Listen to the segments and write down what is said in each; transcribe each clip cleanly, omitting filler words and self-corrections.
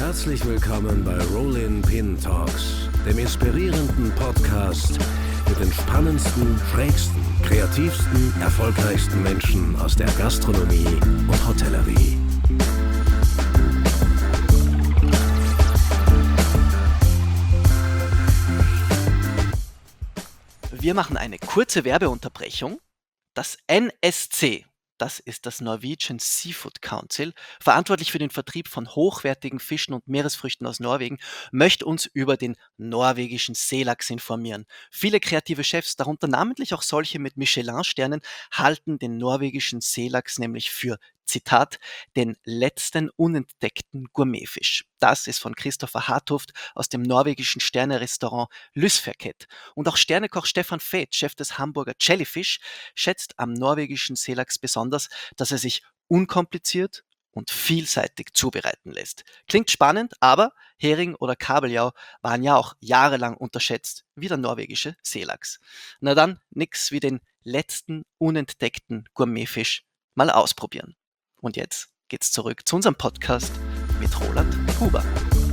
Herzlich willkommen bei Rollin Pin Talks, dem inspirierenden Podcast mit den spannendsten, schrägsten, kreativsten, erfolgreichsten Menschen aus der Gastronomie und Hotellerie. Wir machen eine kurze Werbeunterbrechung. Das NSC, das ist das Norwegian Seafood Council, verantwortlich für den Vertrieb von hochwertigen Fischen und Meeresfrüchten aus Norwegen, möchte uns über den norwegischen Seelachs informieren. Viele kreative Chefs, darunter namentlich auch solche mit Michelin-Sternen, halten den norwegischen Seelachs nämlich für, Zitat, den letzten unentdeckten Gourmetfisch. Das ist von Christopher Hartoft aus dem norwegischen Sterne-Restaurant Lysverket. Und auch Sternekoch Stefan Feth, Chef des Hamburger Jellyfish, schätzt am norwegischen Seelachs besonders, dass er sich unkompliziert und vielseitig zubereiten lässt. Klingt spannend, aber Hering oder Kabeljau waren ja auch jahrelang unterschätzt, wie der norwegische Seelachs. Na dann, nix wie den letzten unentdeckten Gourmetfisch mal ausprobieren. Und jetzt geht's zurück zu unserem Podcast mit Roland Huber.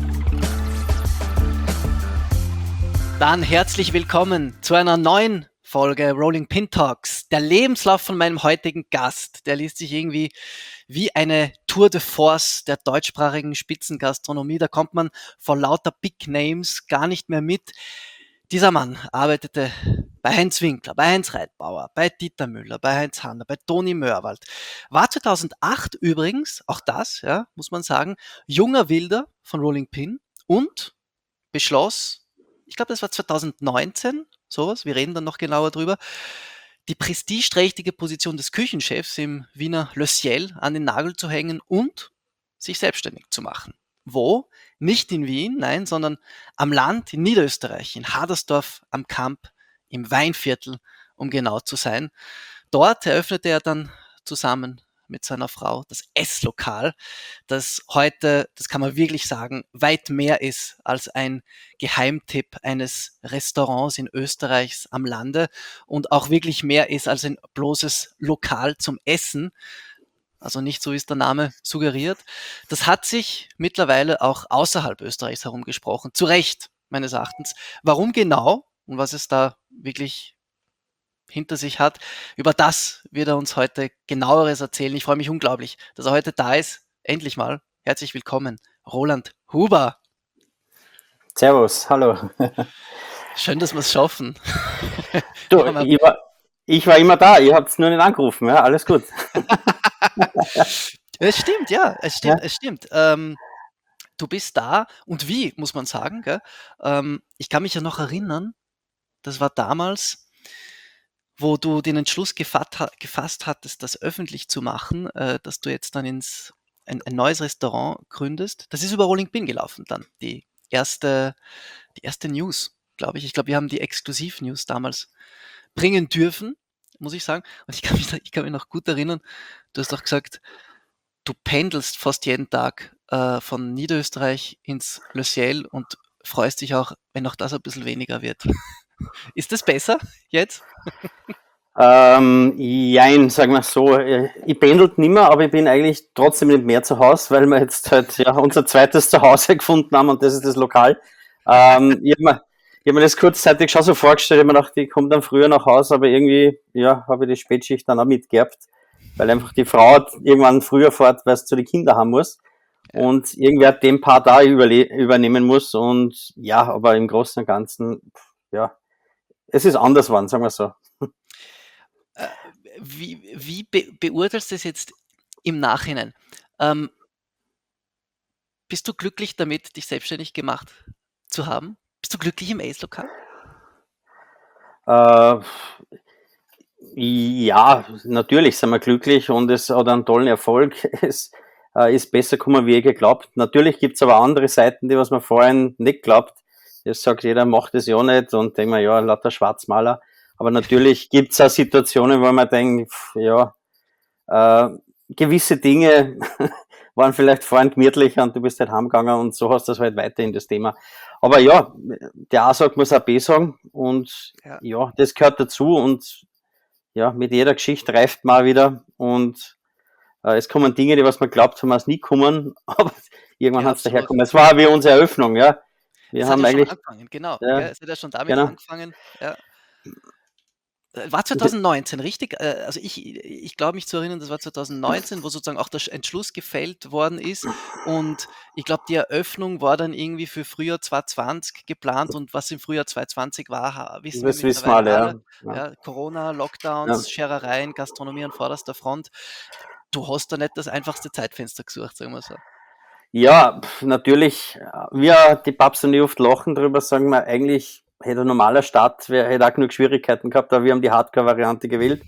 Dann herzlich willkommen zu einer neuen Folge Rolling Pin Talks. Der Lebenslauf von meinem heutigen Gast, der liest sich irgendwie wie eine Tour de Force der deutschsprachigen Spitzengastronomie. Da kommt man vor lauter Big Names gar nicht mehr mit. Dieser Mann arbeitete bei Heinz Winkler, bei Heinz Reitbauer, bei Dieter Müller, bei Heinz Hanner, bei Toni Mörwald. War 2008 übrigens, auch das, ja, muss man sagen, junger Wilder von Rolling Pin und beschloss, ich glaube, das war 2019, sowas, wir reden dann noch genauer drüber, die prestigeträchtige Position des Küchenchefs im Wiener Le Ciel an den Nagel zu hängen und sich selbstständig zu machen. Wo? Nicht in Wien, nein, sondern am Land in Niederösterreich, in Hadersdorf am Kamp, im Weinviertel, um genau zu sein. Dort eröffnete er dann zusammen mit seiner Frau das Esslokal, das heute, das kann man wirklich sagen, weit mehr ist als ein Geheimtipp eines Restaurants in Österreichs am Lande und auch wirklich mehr ist als ein bloßes Lokal zum Essen. Also nicht so, wie es der Name suggeriert. Das hat sich mittlerweile auch außerhalb Österreichs herumgesprochen. Zu Recht, meines Erachtens. Warum genau und was es da wirklich hinter sich hat, über das wird er uns heute genaueres erzählen. Ich freue mich unglaublich, dass er heute da ist. Endlich mal. Herzlich willkommen, Roland Huber. Servus, hallo. Schön, dass wir es schaffen. Du, ich war immer da, ihr habt es nur nicht angerufen, ja, alles gut. Es stimmt, ja, es Ja. stimmt. Du bist da und wie, muss man sagen. Gell? Ich kann mich ja noch erinnern, das war damals, wo du den Entschluss gefasst hattest, das öffentlich zu machen, dass du jetzt dann ein neues Restaurant gründest. Das ist über Rolling Pin gelaufen dann, die erste News, glaube ich. Ich glaube, wir haben die Exklusiv-News damals bringen dürfen, muss ich sagen. Und ich kann mich noch gut erinnern, du hast auch gesagt, du pendelst fast jeden Tag von Niederösterreich ins Le Ciel und freust dich auch, wenn auch das ein bisschen weniger wird. Ist das besser jetzt? Jein, sagen wir so, ich pendelt nimmer, aber ich bin eigentlich trotzdem nicht mehr zu Hause, weil wir jetzt halt ja unser zweites Zuhause gefunden haben und das ist das Lokal. Ich habe mir das kurzzeitig schon so vorgestellt, ich habe mir gedacht, ich komme dann früher nach Hause, aber irgendwie, ja, habe ich die Spätschicht dann auch mitgeerbt, weil einfach die Frau irgendwann früher fährt, weil sie zu den Kindern haben muss und irgendwer den Part da übernehmen muss und ja, aber im Großen und Ganzen, ja, es ist anders geworden, sagen wir so. Wie beurteilst du das jetzt im Nachhinein? Bist du glücklich damit, dich selbstständig gemacht zu haben? Bist du glücklich im Ace-Lokal? Äh, ja, natürlich sind wir glücklich und es hat einen tollen Erfolg. Es ist besser gekommen, wie ich geglaubt. Natürlich gibt's aber andere Seiten, die was man vorhin nicht glaubt. Jetzt sagt jeder, macht es ja nicht und denkt man, ja, lauter Schwarzmaler. Aber natürlich gibt's auch Situationen, wo man denkt, ja, gewisse Dinge waren vielleicht vorhin gemütlicher und du bist halt heimgegangen und so hast du das halt weiter in das Thema. Aber ja, der A sagt, muss auch B sagen und ja, das gehört dazu und ja, mit jeder Geschichte reift man wieder und es kommen Dinge, die was man glaubt, haben es nie kommen, aber irgendwann Ja, hat es absolut. daherkommen. Es war wie unsere Eröffnung, ja. Wir Es hat haben ja schon eigentlich, angefangen, genau, ja, gell? Es hat ja schon damit genau. angefangen, ja. War 2019, richtig? Also ich glaube mich zu erinnern, das war 2019, wo sozusagen auch der Entschluss gefällt worden ist. Und ich glaube, die Eröffnung war dann irgendwie für Frühjahr 2020 geplant. Und was im Frühjahr 2020 war, wissen wir Das wissen wir mittlerweile alle, alle. ja. Ja, Ja, Corona, ja. Lockdowns, Scherereien, Gastronomie an vorderster Front. Du hast da nicht das einfachste Zeitfenster gesucht, sagen wir so. Ja, natürlich, wir, die Paps und ich oft lachen drüber, sagen wir, eigentlich hätte ein normaler Start, hätte auch genug Schwierigkeiten gehabt, aber wir haben die Hardcore-Variante gewählt.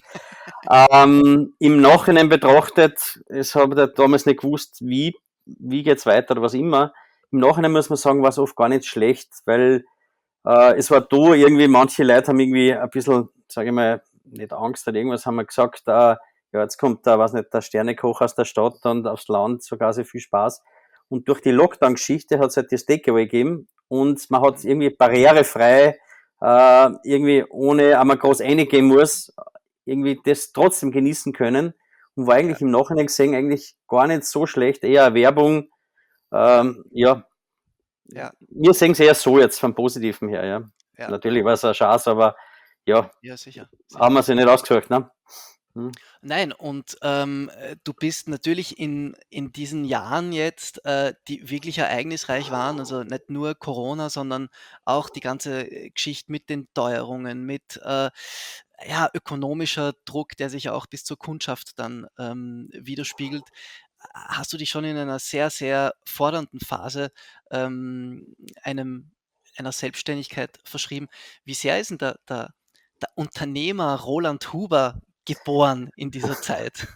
Im Nachhinein betrachtet, es habe ich damals nicht gewusst, wie geht's weiter oder was immer. Im Nachhinein muss man sagen, war es oft gar nicht schlecht, weil es war da irgendwie, manche Leute haben irgendwie ein bisschen, sage ich mal, nicht Angst oder irgendwas, haben wir gesagt, ja, jetzt kommt da, was nicht, der Sternekoch aus der Stadt und aufs Land, so quasi viel Spaß. Und durch die Lockdown-Geschichte hat es halt das Takeaway gegeben und man hat irgendwie barrierefrei, irgendwie ohne einmal groß reingehen muss, irgendwie das trotzdem genießen können und war Ja, eigentlich im Nachhinein gesehen eigentlich gar nicht so schlecht, eher eine Werbung, ja, ja, ja, wir sehen es eher so jetzt vom Positiven her, ja. ja, Natürlich war es eine Chance, aber ja, ja, sicher, haben sicher. wir sie nicht ausgesucht, ne? Hm. Nein, und du bist natürlich in diesen Jahren jetzt, die wirklich ereignisreich waren, also nicht nur Corona, sondern auch die ganze Geschichte mit den Teuerungen, mit ja, ökonomischer Druck, der sich ja auch bis zur Kundschaft dann widerspiegelt. Hast du dich schon in einer sehr, sehr fordernden Phase ähm, einem, einer Selbstständigkeit verschrieben? Wie sehr ist denn der Unternehmer Roland Huber geboren in dieser Zeit?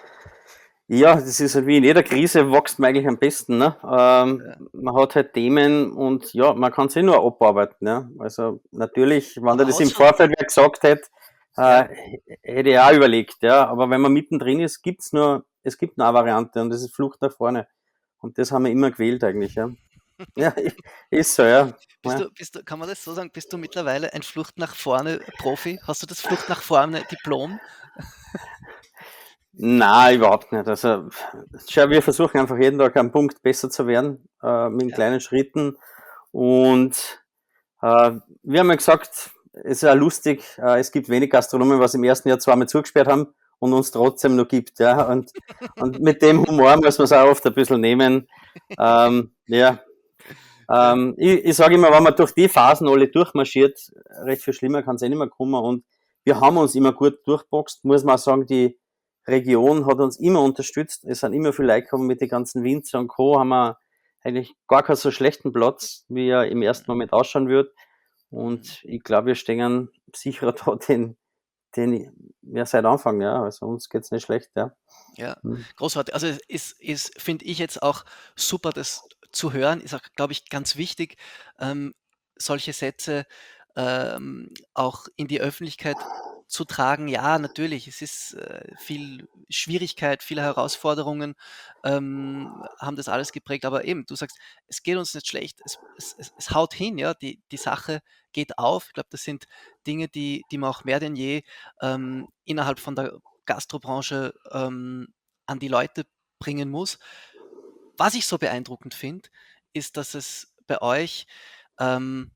Ja, das ist halt wie in jeder Krise wächst man eigentlich am besten, ne? Ja. Man hat halt Themen und ja, man kann sie nur abarbeiten, ne? Also natürlich, wenn er Aber das hat's im schon, Vorfeld wer gesagt hätte, ja, äh, hätte ich auch überlegt, ja. Aber wenn man mittendrin ist, es gibt nur eine Variante und das ist Flucht nach vorne. Und das haben wir immer gewählt eigentlich, ja. Ja, ist so, ja. Ja. kann man das so sagen, bist du mittlerweile ein Flucht nach vorne Profi? Hast du das Flucht nach vorne Diplom? Na, überhaupt nicht. Also, schau, wir versuchen einfach jeden Tag am Punkt besser zu werden, mit Ja, kleinen Schritten. Und wir haben ja gesagt, es ist ja lustig, es gibt wenig Gastronomen, was im ersten Jahr zweimal zugesperrt haben und uns trotzdem noch gibt. Ja. Und mit dem Humor muss man es auch oft ein bisschen nehmen. Ja, ja, ich sage immer, wenn man durch die Phasen alle durchmarschiert, recht viel schlimmer kann es eh nicht mehr kommen. Und wir haben uns immer gut durchboxt, muss man auch sagen, die Region hat uns immer unterstützt. Es sind immer viele Leute gekommen mit den ganzen Winzer und Co. Haben wir eigentlich gar keinen so schlechten Platz, wie er im ersten Moment ausschauen wird. mhm, Und ich glaube, wir stehen sicherer da, ja, seit Anfang, ja. Also uns geht's nicht schlecht, ja. ja, Hm. großartig. Also ist finde ich jetzt auch super, das zu hören. Ist auch, glaube ich, ganz wichtig, solche Sätze auch in die Öffentlichkeit zu tragen. Ja, natürlich, es ist viel Schwierigkeit, viele Herausforderungen haben das alles geprägt. Aber eben, du sagst, es geht uns nicht schlecht, es haut hin, ja, die Sache geht auf. Ich glaube, das sind Dinge, die man auch mehr denn je innerhalb von der Gastrobranche an die Leute bringen muss. Was ich so beeindruckend finde, ist, dass es bei euch ähm,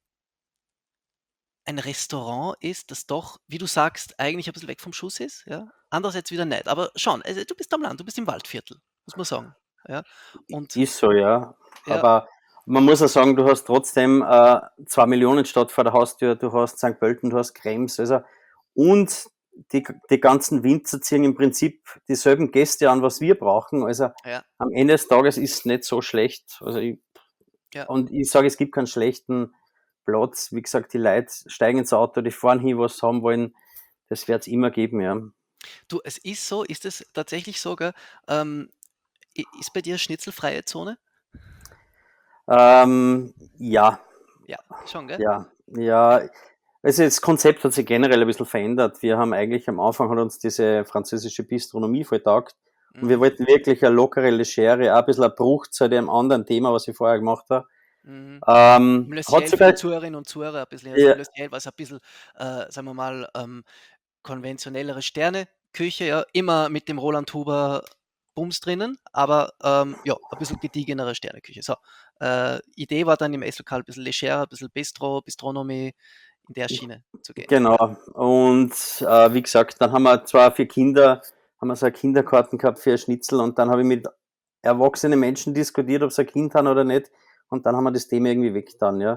ein Restaurant ist, das doch, wie du sagst, eigentlich ein bisschen weg vom Schuss ist, ja. Andererseits wieder nicht. Aber schon, also du bist am Land, du bist im Waldviertel, muss man sagen. Ja. Und Ist so, ja. ja, Aber man muss ja sagen, du hast trotzdem 2 Millionen Stadt vor der Haustür, du hast St. Pölten, du hast Krems, also und die ganzen Winzer ziehen im Prinzip dieselben Gäste an, was wir brauchen. Also ja, am Ende des Tages ist es nicht so schlecht. ja. Und ich sage, es gibt keinen schlechten Platz. Wie gesagt, die Leute steigen ins Auto, die fahren hin, was sie haben wollen. Das wird es immer geben, ja. Du, es ist so, ist es tatsächlich sogar, ist bei dir schnitzelfreie Zone? Ja, Ja, schon, gell? ja, ja. Also das Konzept hat sich generell ein bisschen verändert. Wir haben eigentlich am Anfang hat uns diese französische Bistronomie voll taugt und wir Mhm. wollten wirklich eine lockere Legere, auch ein bisschen eine Bruch zu dem anderen Thema, was ich vorher gemacht habe. Mhm. Hat Lösiel für die sogar, Zuhörerinnen und Zuhörer ein bisschen, also ja, Lösiel, was ein bisschen, sagen wir mal, konventionellere Sterneküche, ja, immer mit dem Roland Huber Bums drinnen, aber ja, ein bisschen gediegenere Sterneküche. So, Idee war dann im Esslokal ein bisschen legerer, ein bisschen Bistro, Bistronomie, in der Schiene zu gehen. Genau. Und wie gesagt, dann haben wir zwar für Kinder, haben wir so eine Kinderkarten gehabt für ein Schnitzel und dann habe ich mit erwachsenen Menschen diskutiert, ob sie ein Kind haben oder nicht. Und dann haben wir das Thema irgendwie weggetan, ja.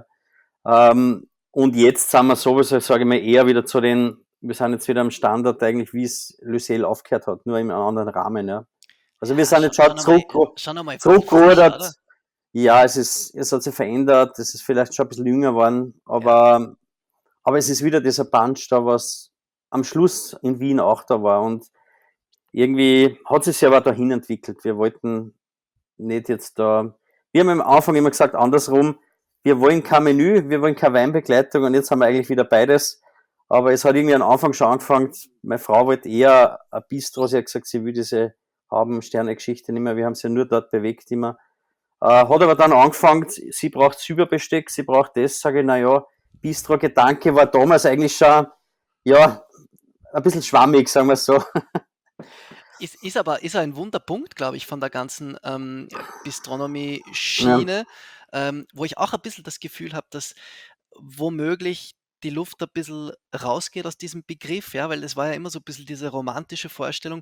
Und jetzt sind wir sowieso, sage ich mal, eher wieder wir sind jetzt wieder am Standard eigentlich, wie es Lucille aufgehört hat, nur in einem anderen Rahmen, ja. Also wir sind jetzt schon schon einmal 50, zurückgerudert. oder? Ja, es hat sich verändert, es ist vielleicht schon ein bisschen jünger geworden, aber es ist wieder dieser Punch da, was am Schluss in Wien auch da war. Und irgendwie hat es sich aber dahin entwickelt. Wir wollten nicht jetzt da. Wir haben am Anfang immer gesagt, andersrum, wir wollen kein Menü, wir wollen keine Weinbegleitung und jetzt haben wir eigentlich wieder beides. Aber es hat irgendwie am Anfang schon angefangen, meine Frau wollte eher ein Bistro, sie hat gesagt, sie will diese Haben-Sterne-Geschichte nicht mehr, wir haben sie ja nur dort bewegt immer. Hat aber dann angefangen, sie braucht Silberbesteck, sie braucht das, sage ich, naja, Bistro-Gedanke war damals eigentlich schon, ja, ein bisschen schwammig, sagen wir es so. Ist aber ein Wunderpunkt, glaube ich, von der ganzen Ja. Bistronomie-Schiene, wo ich auch ein bisschen das Gefühl habe, dass womöglich die Luft ein bisschen rausgeht aus diesem Begriff, ja, weil es war ja immer so ein bisschen diese romantische Vorstellung,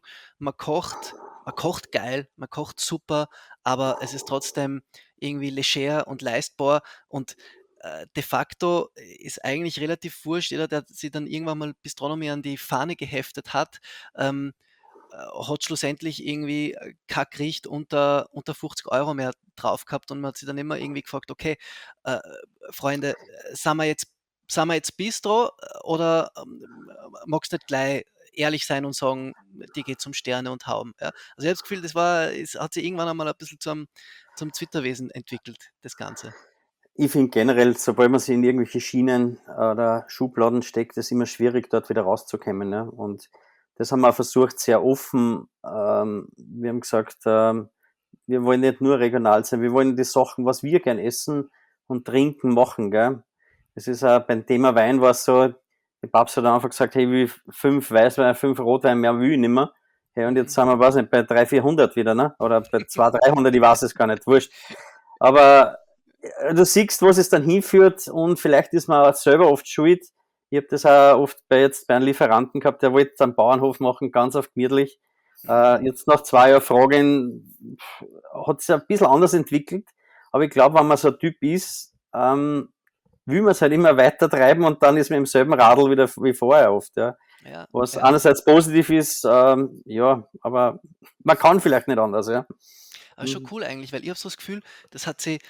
man kocht geil, man kocht super, aber es ist trotzdem irgendwie leger und leistbar und de facto ist eigentlich relativ wurscht, jeder, der sich dann irgendwann mal Bistronomie an die Fahne geheftet hat, ähm, hat schlussendlich irgendwie kein Gericht unter 50 Euro mehr drauf gehabt und man hat sich dann immer irgendwie gefragt, okay, äh, Freunde, sind wir jetzt Bistro oder magst du nicht gleich ehrlich sein und sagen, die geht zum Sterne und Hauben. Ja? Also ich habe das Gefühl, hat sich irgendwann einmal ein bisschen zum Zwitterwesen entwickelt, das Ganze. Ich finde generell, sobald man sich in irgendwelche Schienen oder Schubladen steckt, ist immer schwierig, dort wieder rauszukommen. Ne? Und das haben wir auch versucht, sehr offen. Wir haben gesagt, wir wollen nicht nur regional sein, wir wollen die Sachen, was wir gern essen und trinken, machen. Gell? Das ist auch beim Thema Wein war es so, der Papst hat einfach gesagt, hey, ich will 5 Weißwein, 5 Rotwein, mehr will ich nicht mehr. Hey, und jetzt sind wir, weiß nicht, bei 300, 400 wieder, ne? Oder bei 200, 300, ich weiß es gar nicht, wurscht. Aber du siehst, was es dann hinführt und vielleicht ist man auch selber oft schuld. Ich habe das auch oft bei einem Lieferanten gehabt, der wollte einen Bauernhof machen, ganz auf gemütlich. Jetzt nach 2 Jahren Fragen hat es ein bisschen anders entwickelt. Aber ich glaube, wenn man so ein Typ ist, will man es halt immer weiter treiben und dann ist man im selben Radl wieder wie vorher oft. Ja. Ja, Was ja. einerseits positiv ist, ja, aber man kann vielleicht nicht anders. Ja. Aber schon cool eigentlich, weil ich habe so das Gefühl, das hat sich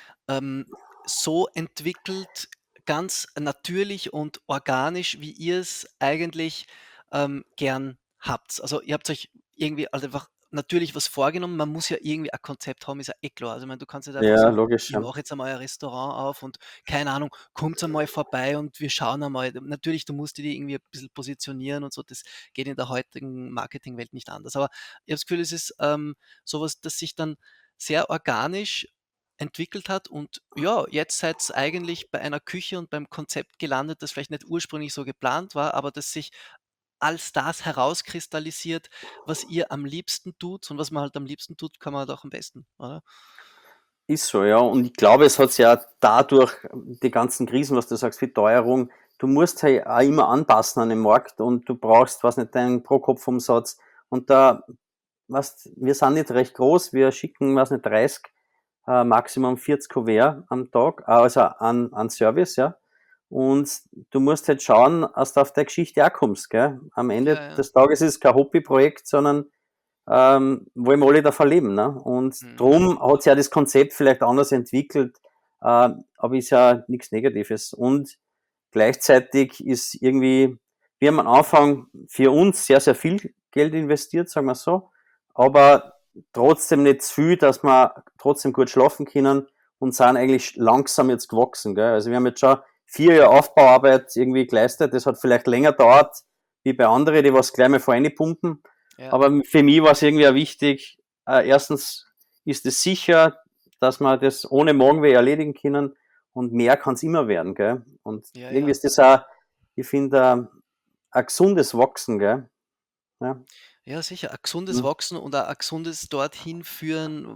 so entwickelt, ganz natürlich und organisch, wie ihr es eigentlich gern habt. Also ihr habt euch irgendwie also einfach natürlich was vorgenommen. Man muss ja irgendwie ein Konzept haben, ist ja eh klar. Also ich meine, du kannst nicht einfach Ja, sagen, logisch. ich Ja. mache jetzt einmal ein Restaurant auf und keine Ahnung, kommt einmal vorbei und wir schauen einmal. Natürlich, du musst dich irgendwie ein bisschen positionieren und so. Das geht in der heutigen Marketingwelt nicht anders. Aber ich habe das Gefühl, es ist sowas, das sich dann sehr organisch entwickelt hat und ja, jetzt seid ihr eigentlich bei einer Küche und beim Konzept gelandet, das vielleicht nicht ursprünglich so geplant war, aber das sich als das herauskristallisiert, was ihr am liebsten tut und was man halt am liebsten tut, kann man halt auch am besten, oder? Ist so, ja. Und ich glaube, es hat ja dadurch die ganzen Krisen, was du sagst, wie Teuerung, du musst halt auch immer anpassen an den Markt und du brauchst, was nicht, deinen Pro-Kopf-Umsatz. Und da, was, wir sind nicht recht groß, wir schicken, was nicht, 30, Maximum 40 Kuvert am Tag, also an Service, ja. Und du musst halt schauen, dass du auf der Geschichte auch kommst, gell. Am Ende Ja, ja. des Tages ist es kein Hobbyprojekt, sondern wollen wir alle davon leben. Ne? Und Mhm. drum hat sich ja das Konzept vielleicht anders entwickelt, aber ist ja nichts Negatives. Und gleichzeitig ist irgendwie, wir haben am Anfang für uns sehr, sehr viel Geld investiert, sagen wir so, aber trotzdem nicht zu viel, dass wir trotzdem gut schlafen können und sind eigentlich langsam jetzt gewachsen. Gell? Also wir haben jetzt schon 4 Jahre Aufbauarbeit irgendwie geleistet. Das hat vielleicht länger dauert wie bei anderen, die was gleich mal pumpen. Ja, Aber für mich war es irgendwie auch wichtig, erstens ist es sicher, dass wir das ohne Morgenweh erledigen können und mehr kann es immer werden. Gell? Und ja, irgendwie ja. ist das auch, ich finde, ein gesundes Wachsen. Gell? Ja. Ja, sicher. Ein gesundes Hm. Wachsen und auch ein gesundes dorthin führen,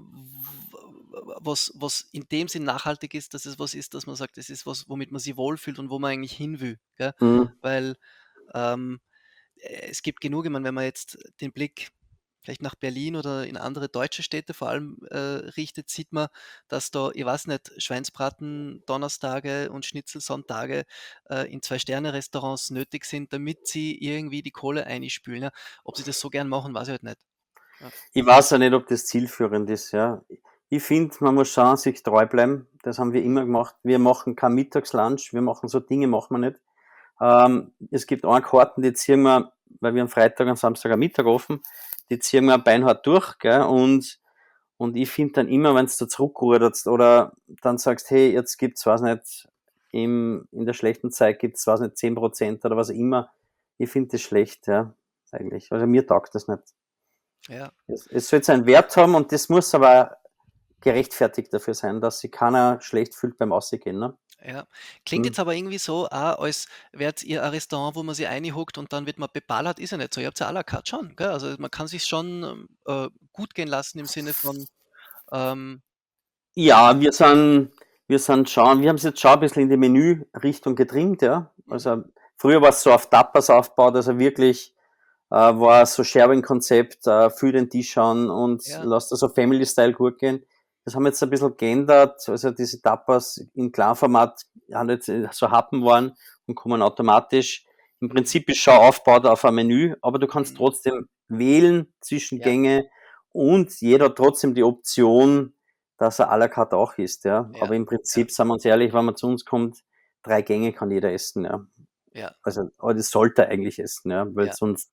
was in dem Sinn nachhaltig ist, dass es was ist, dass man sagt, das ist was, womit man sich wohlfühlt und wo man eigentlich hin will. Gell? Hm. Weil ähm, es gibt genug, ich meine, wenn man jetzt den Blick vielleicht nach Berlin oder in andere deutsche Städte vor allem richtet, sieht man, dass da, ich weiß nicht, Schweinsbraten Donnerstage und Schnitzel Sonntage in Zwei-Sterne-Restaurants nötig sind, damit sie irgendwie die Kohle einspülen. Ja? Ob sie das so gern machen, weiß ich halt nicht. Ja, Ich weiß ja nicht, ob das zielführend ist, ja. Ich finde, man muss schon sich treu bleiben. Das haben wir immer gemacht. Wir machen kein Mittagslunch, wir machen so Dinge, machen wir nicht. Es gibt eine Karten, die ziehen wir, weil wir am Freitag und Samstag am Mittag offen, die ziehen wir beinhart durch, gell, und ich finde dann immer, wenn du zurückruderst oder dann sagst, hey, jetzt gibt's, weiß nicht, in der schlechten Zeit gibt's, weiß nicht, 10% oder was auch immer, ich finde das schlecht, ja, eigentlich. Also mir taugt das nicht. ja, Es soll seinen Wert haben und das muss aber gerechtfertigt dafür sein, dass sich keiner schlecht fühlt beim Ausgehen, ne? ja. Klingt Hm. jetzt aber irgendwie so, auch, als wärt ihr ein Restaurant, wo man sich einhuckt und dann wird man beballert, ist ja nicht so. Ihr habt ja à la carte schon, gell? Also man kann sich schon gut gehen lassen im Sinne von, ähm, Ja, wir haben es jetzt schon ein bisschen in die Menü-Richtung getrimmt, ja. mhm, Also früher war es so auf Tapas aufgebaut, also wirklich war so Sharing-Konzept, für den Tisch an und ja, lasst das so Family-Style gut gehen. Das haben wir jetzt ein bisschen geändert, also diese Tapas im Kleinformat haben jetzt so Happen waren und kommen automatisch. Im mhm, Prinzip ist schon aufgebaut auf ein Menü, aber du kannst mhm, trotzdem wählen zwischen ja, Gänge und jeder hat trotzdem die Option, dass er à la carte auch isst, ja. ja, Aber im ja, Prinzip, sagen wir uns ehrlich, wenn man zu uns kommt, 3 Gänge kann jeder essen, ja. ja, Also, aber das sollte er eigentlich essen, ja, weil ja. sonst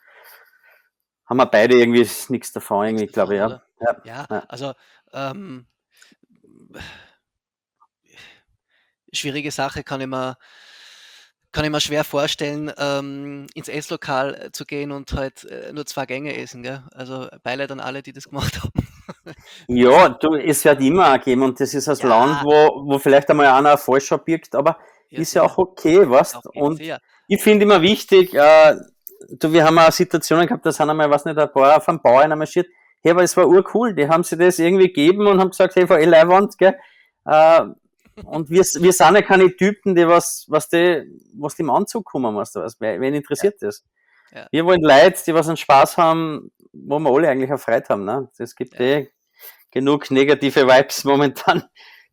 haben wir beide irgendwie nichts davon, Nichts irgendwie, glaube davon, ich, ja. oder? Ja, Ja, ja. also ähm, schwierige Sache kann ich mir schwer vorstellen, ins Esslokal zu gehen und halt nur 2 Gänge essen, gell? Also Beileid an alle, die das gemacht haben. Das Ja, du, es wird immer auch geben und das ist das Land, ja, wo vielleicht einmal einer falsch abbiegt, aber ja ist ja auch sicher. okay, weißt? Auf jeden Und Fall. ich finde immer wichtig, du, wir haben auch Situationen gehabt, da sind einmal, weiß nicht, ein paar vom Bauern marschiert. Hey, aber es war urcool, die haben sich das irgendwie gegeben und haben gesagt, hey, voll Leihwand, gell? Äh, und wir sind ja keine Typen, die was die im Anzug kommen, weißt du was? Wen Ja, interessiert das? ja, Wir wollen Leute, die was einen Spaß haben, wo wir alle eigentlich auch Freude haben, ne? Es gibt ja, genug negative Vibes momentan.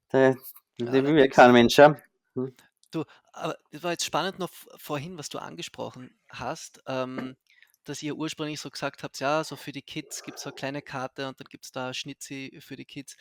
Die will ja allerdings. kein Mensch, ja. Hm. Du, aber das war jetzt spannend noch vorhin, was du angesprochen hast, dass ihr ursprünglich so gesagt habt, ja, so für die Kids gibt es so eine kleine Karte und dann gibt es da Schnitzi für die Kids.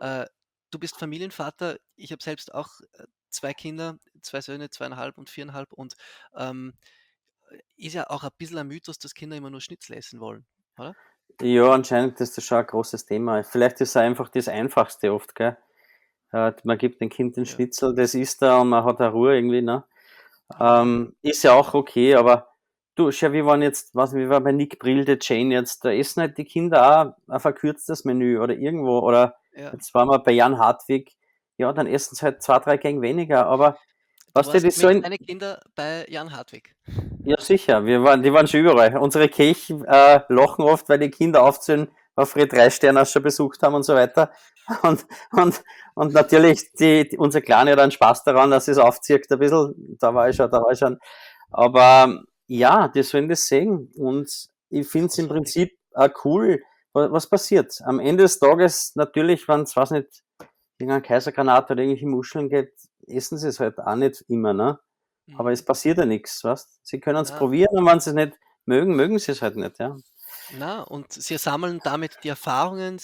Du bist Familienvater, ich habe selbst auch 2 Kinder, 2 Söhne, 2,5 und 4,5 und ähm, ist ja auch ein bisschen ein Mythos, dass Kinder immer nur Schnitzel essen wollen, oder? Ja, anscheinend ist das schon ein großes Thema. Vielleicht ist es einfach das Einfachste oft, gell? Man gibt dem Kind den Ja, Schnitzel, das isst er und man hat eine Ruhe irgendwie, ne? ja, Ist ja auch okay, aber du, schau, wir waren jetzt, was, wir waren bei Nick Brill, der Jane jetzt, da essen halt die Kinder auch ein verkürztes Menü oder irgendwo, oder ja. jetzt waren wir bei Jan Hartwig, ja, dann essen sie halt 2, 3 Gänge weniger, aber Du was du, warst das so mit in, deinen Kindern bei Jan Hartwig. ja sicher, die waren schon überall. Unsere Kirchen lachen oft, weil die Kinder aufzählen, was wir 3 Sterne schon besucht haben und so weiter. Und, und, und natürlich, unser Kleine hat einen Spaß daran, dass es aufzieht ein bisschen. Da war ich schon. Aber ja, die sollen das sehen. Und ich finde es im Großartig. Prinzip auch cool, was passiert. Am Ende des Tages, natürlich, wenn es, weiß nicht, irgendein Kaisergranat oder irgendwelche Muscheln gibt, essen sie es halt auch nicht immer, ne? Aber es Mhm. passiert ja nichts, weißt? Sie können es Na, probieren und wenn sie es nicht mögen, mögen sie es halt nicht, ja. na, und sie sammeln damit die Erfahrungen,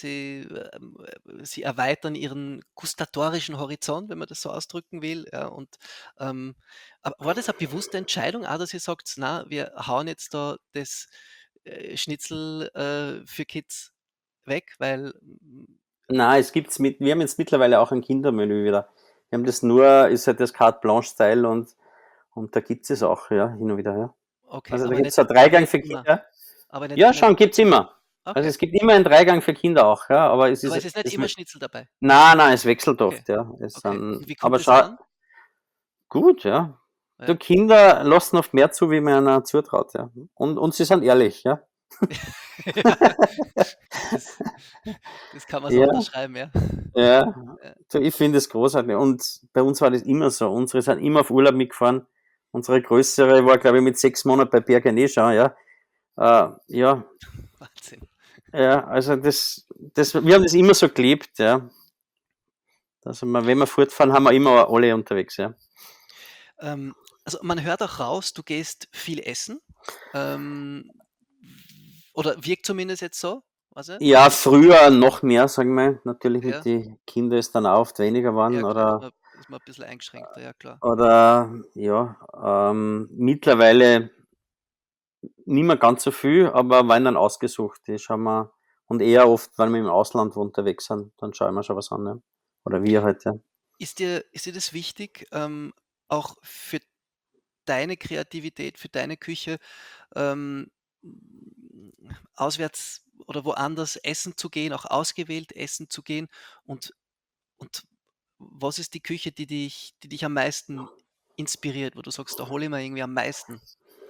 sie erweitern ihren gustatorischen Horizont, wenn man das so ausdrücken will. Ja, und aber war das eine bewusste Entscheidung, auch, dass ihr sagt, na, wir hauen jetzt da das Schnitzel für Kids weg, weil Na, wir haben jetzt mittlerweile auch ein Kindermenü wieder. Wir haben das nur, ist halt das Carte Blanche-Style und da gibt's es auch, ja, hin und wieder, ja. okay, Also da gibt's so einen Dreigang für immer, Kinder. aber Ja, nicht schon, gibt's immer. immer. Also Okay, es gibt immer einen Dreigang für Kinder auch, ja, aber aber es ist nicht immer Schnitzel dabei. nein, es wechselt Okay, oft, ja. okay. Und wie kommt Aber es schau, an? gut, ja. Du, Ja, Kinder lassen oft mehr zu, wie man einer zutraut, ja. Und sie sind ehrlich, ja. Ja, das, das kann man so Ja, unterschreiben, ja. ja. Ja, So, ich finde es großartig. Und bei uns war das immer so. Unsere sind immer auf Urlaub mitgefahren. Unsere größere war, glaube ich, mit 6 Monaten bei Bergen schon, ja. Ja, Wahnsinn. ja, also wir haben das immer so gelebt, ja. Also wenn wir fortfahren, haben wir immer alle unterwegs, ja. Also man hört auch raus, du gehst viel essen. Ähm, oder wirkt zumindest jetzt so, weiß nicht. Ja, früher noch mehr, sagen wir. Natürlich mit Ja, den Kindern ist dann auch oft weniger ja geworden klar, oder ist man ein bisschen eingeschränkter, ja klar. ja, mittlerweile nicht mehr ganz so viel, aber wenn dann ausgesucht, die schauen wir und eher oft, wenn wir im Ausland unterwegs sind, dann schauen wir schon was an, ne? Oder wir halt, ja. Ist dir das wichtig, auch für deine Kreativität, für deine Küche, ähm, auswärts oder woanders essen zu gehen, auch ausgewählt essen zu gehen? Und was ist die Küche, die dich am meisten inspiriert, wo du sagst, da hole ich mir irgendwie am meisten?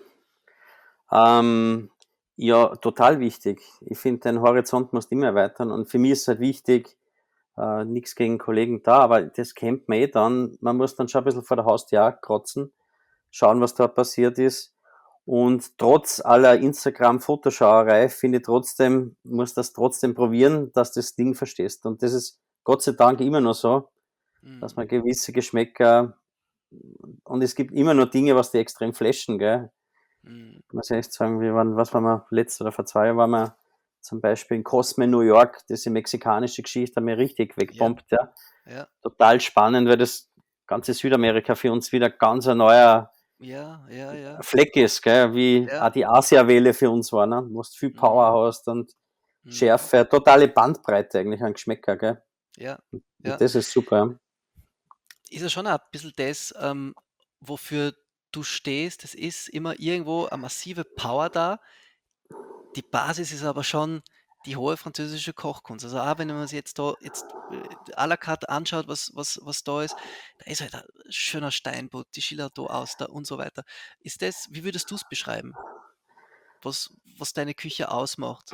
Ähm, ja, total wichtig. Ich finde, den Horizont musst du immer erweitern und für mich ist halt wichtig, nichts gegen Kollegen da, aber das kennt man eh dann. Man muss dann schon ein bisschen vor der Haustür auch kratzen, schauen, was da passiert ist. Und trotz aller Instagram-Fotoschauerei finde ich trotzdem, muss das trotzdem probieren, dass du das Ding verstehst. Und das ist Gott sei Dank immer noch so, dass Mhm. man gewisse Geschmäcker und es gibt immer noch Dinge, was die extrem flashen, gell? Mhm. Ich muss echt sagen, was waren wir letztes oder vor 2 Jahren waren wir zum Beispiel in Cosme, New York, diese mexikanische Geschichte hat mir richtig Ja, wegbombt, ja. ja, Total spannend, weil das ganze Südamerika für uns wieder ganz ein neuer ja, ja, ja, Fleck ist, gell, wie auch ja. die Asia-Welle für uns war, ne? Wo du viel Mhm. Power hast und Mhm. Schärfe, totale Bandbreite eigentlich an Geschmäcker, gell? Ja, Und ja. das ist super, ja. Ist ja schon ein bisschen das, wofür du stehst. Es ist immer irgendwo eine massive Power da. Die Basis ist aber schon die hohe französische Kochkunst. Also auch wenn man sich jetzt da jetzt à la carte anschaut, was da ist, da ist halt ein schöner Steinbutt, die schillert da aus da und so weiter. Ist das, wie würdest du es beschreiben, was deine Küche ausmacht?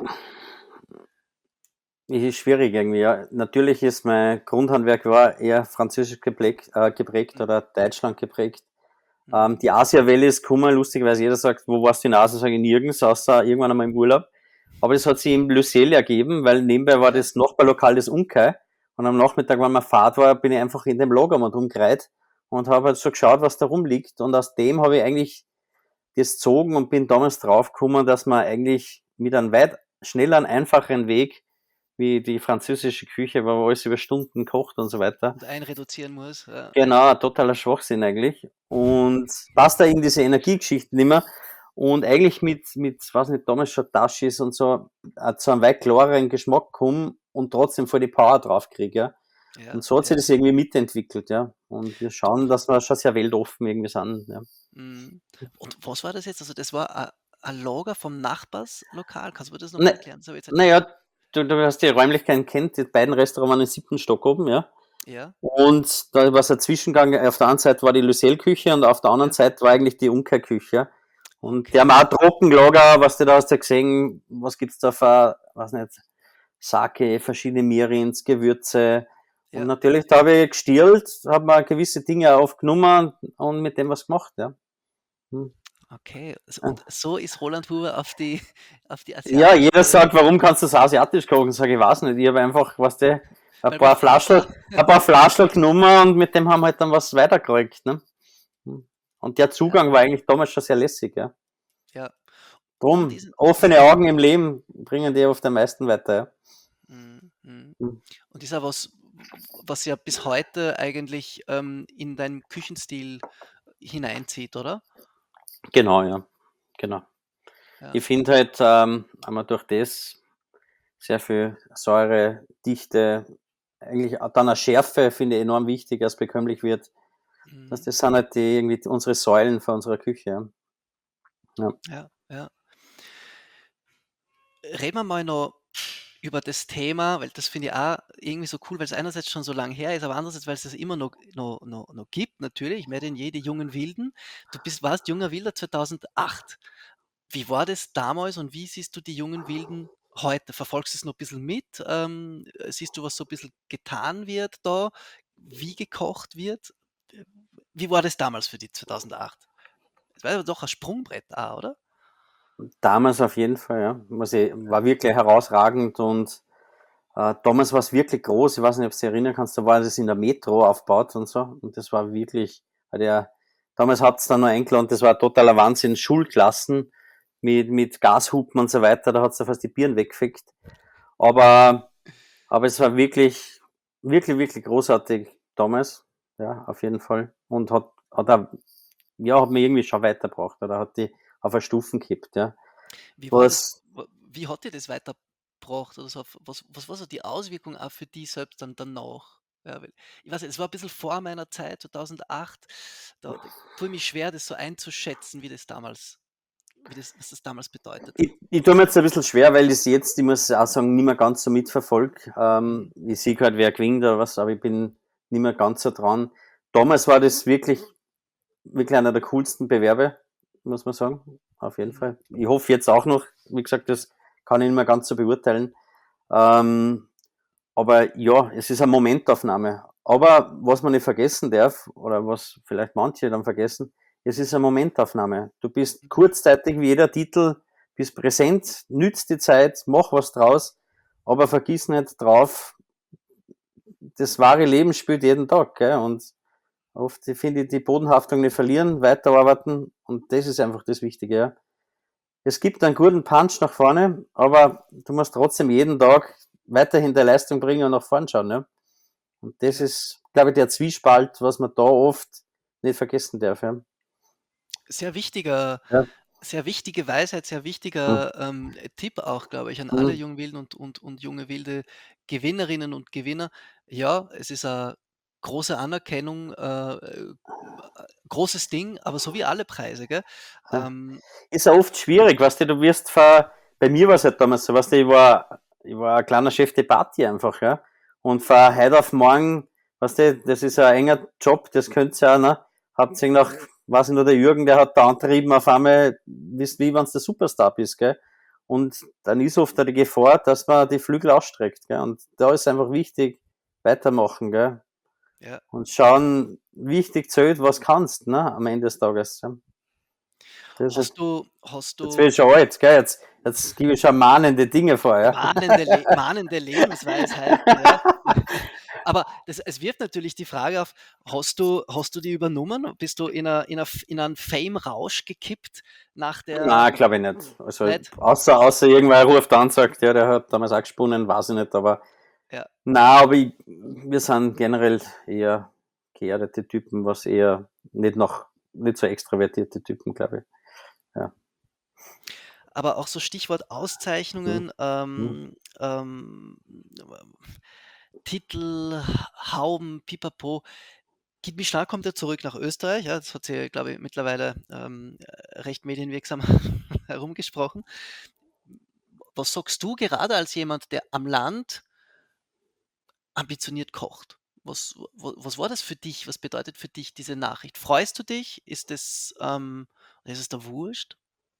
Ist schwierig irgendwie, ja. Natürlich ist mein Grundhandwerk war eher französisch geprägt Mhm. oder Deutschland geprägt. Mhm. Die Asia-Welle ist gekommen, lustigerweise jeder sagt, wo warst du in Asien? Sage ich nirgends, außer irgendwann einmal im Urlaub. Aber das hat sich im Lucelle ergeben, weil nebenbei war Ja, das Nachbarlokal des Unkai. Und am Nachmittag, wenn man Fahrt war, bin ich einfach in dem Lager mal rumgereiht und habe halt so geschaut, was da rumliegt. Und aus dem habe ich eigentlich das gezogen und bin damals draufgekommen, dass man eigentlich mit einem weit schnelleren, einfacheren Weg, wie die französische Küche, wo man alles über Stunden kocht und so weiter, und einreduzieren muss. Ja. genau, totaler Schwachsinn eigentlich. Und passt da in diese Energiegeschichten nicht mehr. Und eigentlich weiß nicht, damals schon Dashis und so, zu einem weit klareren Geschmack kommen und trotzdem voll die Power drauf kriege, ja. Ja, Und so hat sich ja. das irgendwie mitentwickelt, ja. Und wir Du, schauen, dass wir schon sehr weltoffen irgendwie sind, ja. mhm. Und was war das jetzt? Also das war ein Lager vom Nachbarslokal. Kannst du mir das nochmal Ne, erklären? Das habe ich jetzt nicht. naja, du hast die Räumlichkeiten kennt, die beiden Restaurants waren im 7. Stock oben, ja. Ja, Und da war es ein Zwischengang, auf der einen Seite war die Lucelle-Küche und auf der anderen ja. Seite war eigentlich die Unkai-Küche. Und die haben Okay. auch Trockenlager, was du da hast ja gesehen, was gibt's da für, weiß nicht, Sake, verschiedene Mirins, Gewürze. Und Ja, natürlich, da habe ich gestielt, habe mir gewisse Dinge aufgenommen und mit dem was gemacht, ja. Hm. okay. Und so ist Roland Huber auf die Ja, jeder asiatische, sagt, warum kannst du das asiatisch kochen? Sag ich, weiß nicht. Ich habe einfach, weißt du, ein weil mein paar Vater, Flaschel, ein paar Flaschel genommen und mit dem haben wir halt dann was weitergerückt, ne? Hm. Und der ja, Zugang war eigentlich damals schon sehr lässig, ja. ja. Und Drum, offene Augen im Leben bringen die oft am meisten weiter, ja. mhm, mhm. Hm. Und ist ja was ja bis heute eigentlich in deinen Küchenstil hineinzieht, oder? Genau, ja. Genau. Ja. Ich finde halt, einmal durch das sehr viel Säure, Dichte, eigentlich auch dann eine Schärfe finde ich enorm wichtig, dass bekömmlich wird. Das, Mhm. das sind halt die, irgendwie unsere Säulen von unserer Küche, ja. Ja. Ja, ja. Reden wir mal noch über das Thema, weil das finde ich auch irgendwie so cool, weil es einerseits schon so lang her ist, aber andererseits, weil es das immer noch gibt, natürlich. Made in je, die jungen Wilden. Du warst junger Wilder 2008. Wie war das damals und wie siehst du die jungen Wilden heute? Verfolgst du es noch ein bisschen mit? Siehst du, was so ein bisschen getan wird da? Wie gekocht wird? Wie war das damals für dich 2008? Es war ja doch ein Sprungbrett auch, oder? Damals auf jeden Fall, ja. War wirklich herausragend und damals war es wirklich groß. Ich weiß nicht, ob du dich erinnern kannst, da war das in der Metro aufgebaut und so. Und das war wirklich, damals hat es dann noch eingeladen, das war ein totaler Wahnsinn. Schulklassen mit Gashupen und so weiter, da hat es da fast die Birnen weggefegt. Aber, aber es war wirklich, wirklich, wirklich großartig damals. Ja, auf jeden Fall. Und hat mir irgendwie schon weitergebracht, oder hat die auf eine Stufen gekippt, ja. Wie war das? Was, Wie hat dir das weitergebracht oder so? Was war so die Auswirkung auch für dich selbst dann danach? Ja, weil, ich weiß nicht, es war ein bisschen vor meiner Zeit, 2008. Da tue ich mich schwer, das so einzuschätzen, was das damals bedeutet hat. ich tue mir jetzt ein bisschen schwer, weil ich es jetzt, ich muss auch sagen, nicht mehr ganz so mitverfolge. Mhm. Ich sehe halt, wer gewinnt oder was, aber ich bin nicht mehr ganz so dran. Damals war das wirklich, wirklich einer der coolsten Bewerbe, muss man sagen. Auf jeden Mhm. Fall. Ich hoffe jetzt auch noch, wie gesagt, das kann ich nicht mehr ganz so beurteilen. Ähm, aber ja, es ist eine Momentaufnahme. Aber was man nicht vergessen darf, oder was vielleicht manche dann vergessen, es ist eine Momentaufnahme. Du bist kurzzeitig wie jeder Titel, bist präsent, nützt die Zeit, mach was draus, aber vergiss nicht drauf, das wahre Leben spielt jeden Tag, gell? Und oft finde ich die Bodenhaftung nicht verlieren, weiterarbeiten und das ist einfach das Wichtige, ja. Es gibt einen guten Punch nach vorne, aber du musst trotzdem jeden Tag weiterhin der Leistung bringen und nach vorne schauen, ja. Und das Ja. ist, glaube ich, der Zwiespalt, was man da oft nicht vergessen darf, ja. Sehr wichtiger, Ja. sehr wichtige Weisheit, sehr Hm. wichtiger Tipp auch, glaube ich, an alle Hm. Jungwilden und junge wilde Gewinnerinnen und Gewinner. Ja, es ist eine große Anerkennung, großes Ding, aber so wie alle Preise, gell? Ja. Ähm, Ist ja oft schwierig, weißt du, bei mir war es halt damals so, weißt du, ich war ein kleiner Chef de Partie einfach, ja. Und von heute auf morgen, weißt du, das ist ein enger Job, das könnt's ja, ne? Habt ihr nach, weiß ich nur, der Jürgen, der hat da antrieben auf einmal, wisst wie, wenn's der Superstar bist, gell? Und dann ist oft die Gefahr, dass man die Flügel ausstreckt, gell? Und da ist einfach wichtig, weitermachen, gell? ja. Und schauen, wichtig zählt, was kannst, ne? Am Ende des Tages, ja. Das ist, Hast jetzt bin du ich schon alt, gell? Jetzt gebe ich schon mahnende Dinge vor, ja. mahnende Lebensweisheiten, ja? Aber es wirft natürlich die Frage auf, hast du die übernommen? Bist du in einen Fame-Rausch gekippt nach der Nein, glaube ich nicht. Also, nicht? außer irgendwer ruft an und sagt, ja, der hat damals auch gesponnen, weiß ich nicht, aber Ja. nein, aber wir sind generell eher geerdete Typen, was eher nicht so extrovertierte Typen, glaube ich. Ja. Aber auch so Stichwort Hm. Auszeichnungen, Hm. Titel, Hauben, Pipapo. Kid Michelin kommt ja zurück nach Österreich. Ja, das hat sie, glaube ich, mittlerweile recht medienwirksam herumgesprochen. Was sagst du gerade als jemand, der am Land ambitioniert kocht? Was war das für dich? Was bedeutet für dich diese Nachricht? Freust du dich? Ist es da wurscht?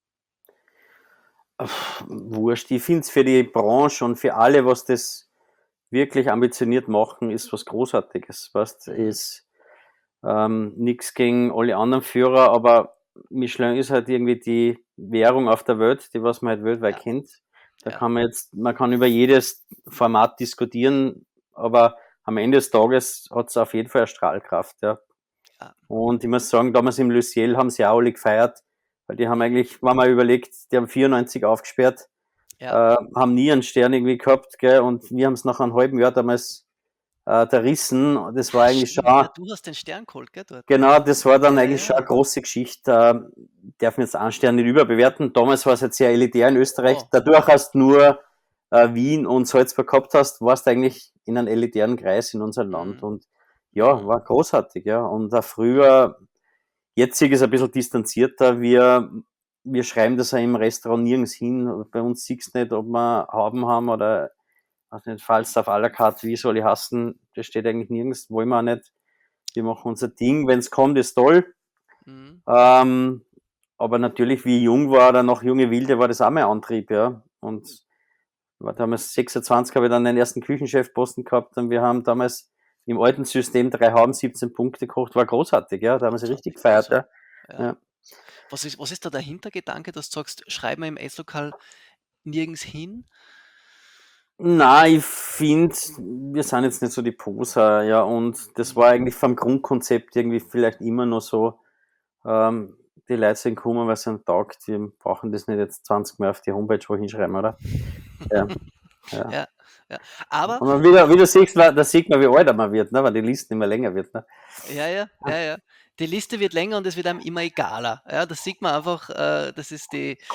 Wurscht. Ich finde es für die Branche und für alle, was das wirklich ambitioniert machen, ist was Großartiges. Weißt, Mhm. ist nichts gegen alle anderen Führer, aber Michelin ist halt irgendwie die Währung auf der Welt, die was man halt weltweit Ja, kennt. Da ja, kann man kann über jedes Format diskutieren, aber am Ende des Tages hat es auf jeden Fall eine Strahlkraft, ja. ja. Und ich muss sagen, damals im Luciel haben sie auch alle gefeiert, weil die haben eigentlich, wenn man überlegt, die haben 94 aufgesperrt, Ja. haben nie einen Stern irgendwie gehabt, gell, und wir haben es nach einem halben Jahr damals zerrissen. Das war eigentlich Stimmt, schon, ja, du hast den Stern geholt, gell, dort. genau, das war dann Ja, eigentlich schon ja. eine große Geschichte. Darf man jetzt einen Stern nicht überbewerten. Damals war es jetzt sehr elitär in Österreich. Oh. Dadurch hast nur Wien und Salzburg gehabt hast, warst eigentlich in einem elitären Kreis in unserem Land. Mhm. Und ja, Mhm. war großartig, ja. Und auch früher, jetzt ist es ein bisschen distanzierter. Wir schreiben das auch im Restaurant nirgends hin. Bei uns siehst du nicht, ob wir Hauben haben oder, weiß nicht, Falstaff à la carte, wie soll ich hassen. Das steht eigentlich nirgends, wollen wir auch nicht. Wir machen unser Ding. Wenn es kommt, ist toll. Mhm. Ähm, aber natürlich, wie ich jung war, oder noch junge Wilde, war das auch mein Antrieb, ja. Und war damals 26, habe ich dann den ersten Küchenchefposten gehabt und wir haben damals im alten System 3 Hauben, 17 Punkte gekocht, war großartig, ja. Da haben wir sie richtig Großartig, gefeiert, ja. großartig. Ja. Ja. Was ist da der Hintergedanke, dass du sagst, schreib mal im Esslokal nirgends hin? Na, ich finde, wir sind jetzt nicht so die Poser, ja, und das war eigentlich vom Grundkonzept irgendwie vielleicht immer noch so, die Leute sind gekommen, weil es ihnen taugt, wir brauchen das nicht jetzt 20 Mal auf die Homepage wo hinschreiben, oder? Ja, ja. Ja, ja. Aber, Und dann wie du siehst, da sieht man, wie alt man wird, ne, weil die Liste immer länger wird, ne? ja. Die Liste wird länger und es wird einem immer egaler. Ja, das sieht man einfach, das ist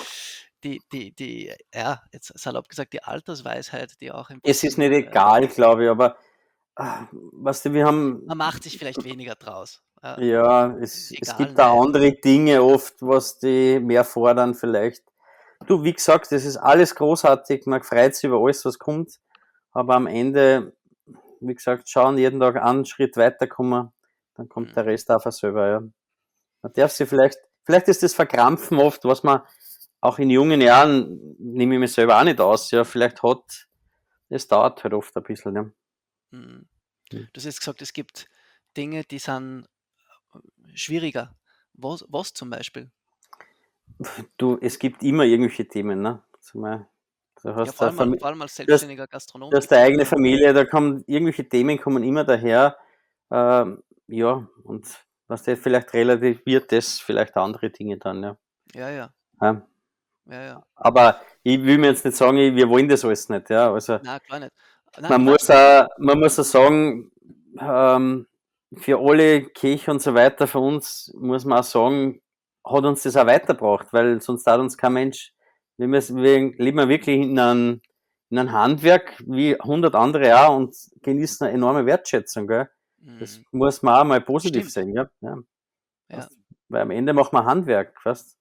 ja, jetzt salopp gesagt, die Altersweisheit, die auch ein Es ist bisschen, nicht egal, glaube ich, aber, weißt du, wir man haben, macht sich vielleicht weniger draus. Ja, ja, ist es egal, gibt da nein. andere Dinge oft, was die mehr fordern vielleicht. Du, wie gesagt, das ist alles großartig, man freut sich über alles, was kommt, aber am Ende, wie gesagt, schauen jeden Tag einen Schritt weiterkommen, dann kommt der Rest auch von selber, ja. Man darf sich vielleicht ist das Verkrampfen oft, was man auch in jungen Jahren, nehme ich mich selber auch nicht aus, ja, vielleicht hat, es dauert halt oft ein bisschen, ja. Hm. Du hast jetzt gesagt, es gibt Dinge, die sind schwieriger. Was zum Beispiel? Du, es gibt immer irgendwelche Themen, ne? Zumal, du Ja, hast eine vor allem als du hast, selbstständiger Gastronom du hast gibt es eine ja eigene immer. Familie, da kommen irgendwelche Themen kommen immer daher, ja, und was der vielleicht relativiert das vielleicht andere Dinge dann, ja. Ja, ja, Ja. ja. Aber ich will mir jetzt nicht sagen, wir wollen das alles nicht, ja. Also Na, klar nicht. Na, man muss auch sagen, ähm, für alle Kirche und so weiter, für uns muss man auch sagen, hat uns das auch weitergebracht, weil sonst hat uns kein Mensch, wir leben wirklich in einem Handwerk wie 100 andere auch und genießen eine enorme Wertschätzung, gell? Das hm, muss man auch mal positiv stimmt. sehen, ja. Ja. Ja, Weil am Ende macht man Handwerk, weißt?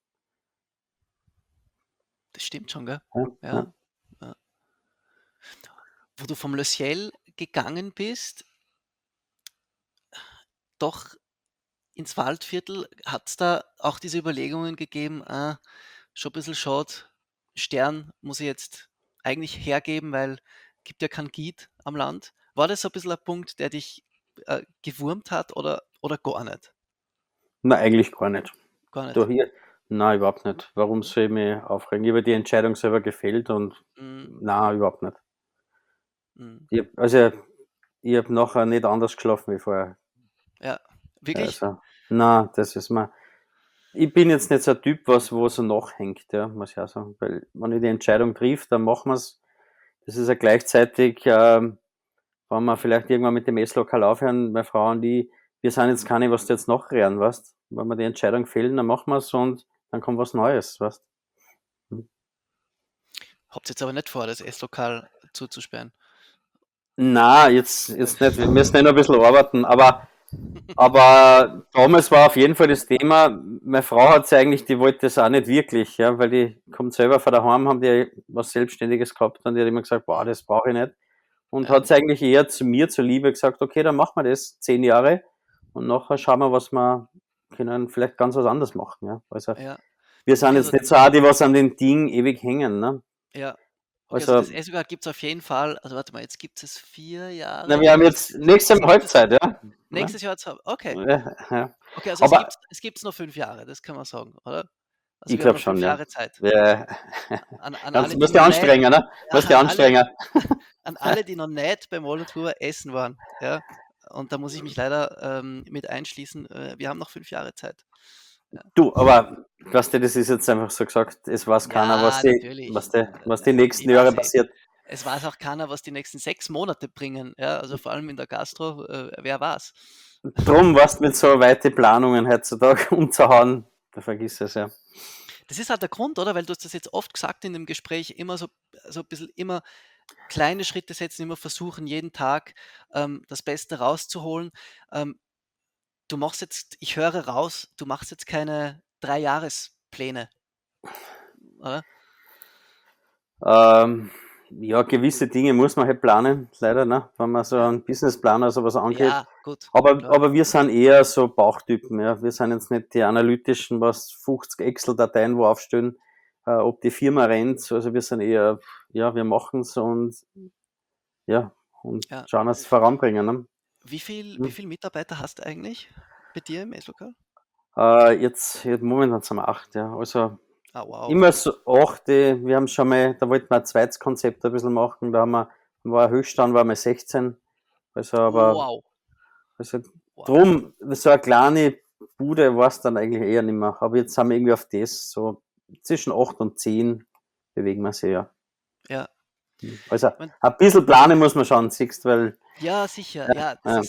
das stimmt schon, gell? Ja, ja. Ja, ja. Wo du vom Le Ciel gegangen bist, doch ins Waldviertel, hat es da auch diese Überlegungen gegeben, schon ein bisschen schade, Stern muss ich jetzt eigentlich hergeben, weil gibt ja kein Giet am Land. War das so ein bisschen ein Punkt, der dich gewurmt hat oder gar nicht? Na, eigentlich gar nicht. Gar Du nicht. hier? Nein, überhaupt nicht. Warum soll ich mich aufregen? Ich habe die Entscheidung selber gefällt und Mm, nein, überhaupt nicht. mm. Ich hab nachher nicht anders geschlafen wie vorher. Ja, wirklich? Also, nein, das ist mir. Ich bin jetzt nicht so ein Typ, wo so nachhängt, ja, muss ich auch sagen. Weil, wenn ich die Entscheidung triff, dann machen wir es. Das ist ja gleichzeitig, wenn wir vielleicht irgendwann mit dem Esslokal aufhören, meine Frau und ich, wir sind jetzt keine, was du jetzt nachrennen, weißt? Wenn wir die Entscheidung fällen, dann machen wir es und dann kommt was Neues, weißt? Hm. Habt jetzt aber nicht vor, das Esslokal zuzusperren. Na, jetzt nicht. Wir müssen ja noch ein bisschen arbeiten, aber damals war auf jeden Fall das Thema, meine Frau hat es eigentlich, die wollte das auch nicht wirklich, ja, weil die kommt selber von daheim, haben die was Selbstständiges gehabt und die hat immer gesagt, boah, das brauche ich nicht. Und Ja, hat es eigentlich eher zu mir zuliebe gesagt, okay, dann machen wir das 10 Jahre und nachher schauen wir, was wir können vielleicht ganz was anderes machen, ja. Also ja. wir sind Okay, jetzt also, nicht so auch die, was an den Ding ewig hängen, ne? ja. Okay, also das Also, Esslokal gibt es auf jeden Fall. Also warte mal, jetzt gibt es 4 Jahre. na, wir haben jetzt nächstes Es Mal gibt es Halbzeit, ja. Ne? nächstes Jahr. Okay. Ja, ja. Okay, also Aber es gibt's noch 5 Jahre, das kann man sagen, oder? Also ich wir haben glaube noch fünf schon, ja. Jahre Zeit. Ja. An Ganz, alle, die musst du noch nicht, anstrengen, ne? Musst du an alle, anstrengen. an alle, die noch nicht beim Molotour essen waren, ja. Und da muss ich mich leider mit einschließen. Wir haben noch 5 Jahre Zeit. Ja, Du, aber weißt du, das ist jetzt einfach so gesagt, es weiß keiner, ja natürlich. was die nächsten Ich Jahre weiß passiert. es weiß auch keiner, was die nächsten 6 Monate bringen. Ja, also vor allem in der Gastro, wer weiß. Drum, was mit so weite Planungen heutzutage umzuhauen, da vergiss es ja. Das ist halt der Grund, oder? Weil du hast das jetzt oft gesagt in dem Gespräch, immer so ein bisschen immer kleine Schritte setzen, immer versuchen, jeden Tag das Beste rauszuholen. Ähm, du machst jetzt, ich höre raus, du machst jetzt keine 3-Jahrespläne, oder? Ähm, Ja, gewisse Dinge muss man halt planen, leider, ne? Wenn man so Ja, einen Businessplan oder sowas angeht. ja, gut, klar. Aber wir sind eher so Bauchtypen, ja. Wir sind jetzt nicht die analytischen, was 50 Excel-Dateien wo aufstellen, ob die Firma rennt. Also wir sind eher, ja, wir machen's und ja, und Ja. schauen, dass es voranbringen, ne? Wie Hm. viel Mitarbeiter hast du eigentlich bei dir im Esslokal? Jetzt momentan sind wir 8, ja. Also Ah, wow. immer so 8, wir haben schon mal, da wollten wir ein zweites Konzept ein bisschen machen, war Höchststand, war mal 16. Also, aber, Wow, also, wow. drum, so eine kleine Bude war es dann eigentlich eher nicht mehr. Aber jetzt sind wir irgendwie auf das, so zwischen 8 und 10 bewegen wir sie, ja. Ja. Also, Ich mein, ein bisschen planen muss man schon, siehst, weil, ja, sicher. Ja, ja,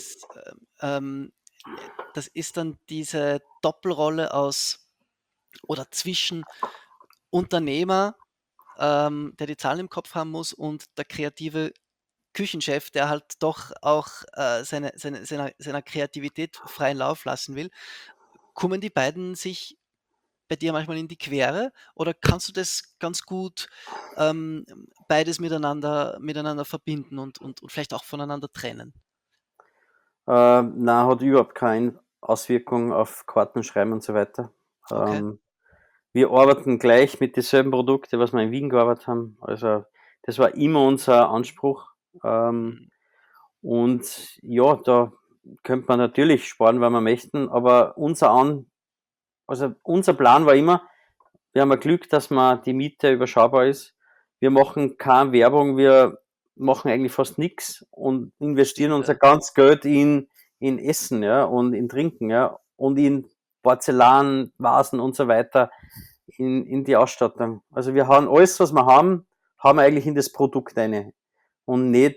das ist dann diese Doppelrolle aus oder zwischen Unternehmer, der die Zahlen im Kopf haben muss, und der kreative Küchenchef, der halt doch auch seiner Kreativität freien Lauf lassen will. Kommen die beiden sich bei dir manchmal in die Quere oder kannst du das ganz gut ähm, beides miteinander verbinden und vielleicht auch voneinander trennen? nein, hat überhaupt keine Auswirkung auf Kartenschreiben und so weiter. Okay. Ähm, Wir arbeiten gleich mit denselben Produkten, was wir in Wien gearbeitet haben. Also das war immer unser Anspruch. Ähm, Mhm. und ja, da könnte man natürlich sparen, wenn wir möchten, aber also unser Plan war immer, wir haben ein Glück, dass die Miete überschaubar ist. Wir machen keine Werbung, wir machen eigentlich fast nichts und investieren Stimmt, unser ja. ganzes Geld in Essen, ja, und in Trinken, ja, und in Porzellan, Vasen und so weiter, in die Ausstattung. Also wir haben alles, was wir haben wir eigentlich in das Produkt rein und nicht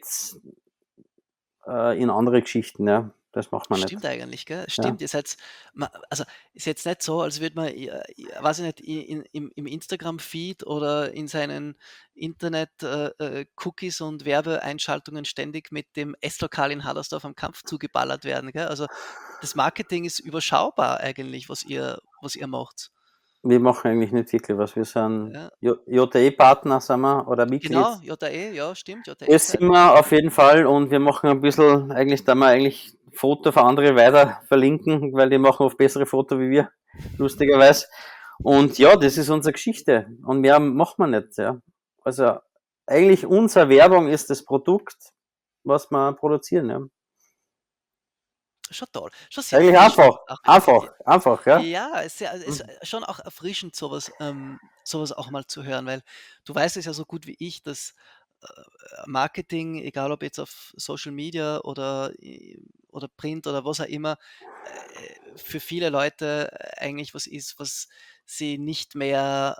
in andere Geschichten, ja. Das macht man nicht. Stimmt eigentlich, gell? Ja. Stimmt, ihr seid, also ist jetzt nicht so, als würde man, weiß ich nicht, im Instagram-Feed oder in seinen Internet-Cookies und Werbeeinschaltungen ständig mit dem Esslokal in Hallersdorf am Kampf zugeballert werden, gell? Also das Marketing ist überschaubar eigentlich, was ihr macht. Wir machen eigentlich nicht wirklich was. Wir sind Ja. JTE-Partner, sind wir, oder Mitglied. Genau, JE, ja, stimmt, Das sind JE-Seite. wir auf jeden Fall und wir machen ein bisschen, eigentlich, da wir eigentlich Foto für andere weiter verlinken, weil die machen oft bessere Fotos wie wir, lustigerweise. Und ja, das ist unsere Geschichte. Und mehr macht man nicht, ja. Also, eigentlich unsere Werbung ist das Produkt, was wir produzieren, ja. Schon toll, schon sehr Eigentlich erfrischend. einfach, einfach, einfach, ja. Ja, ist Mhm. schon auch erfrischend, sowas auch mal zu hören, weil du weißt es ja so gut wie ich, dass äh, Marketing, egal ob jetzt auf Social Media oder Print oder was auch immer, für viele Leute eigentlich was ist, was sie nicht mehr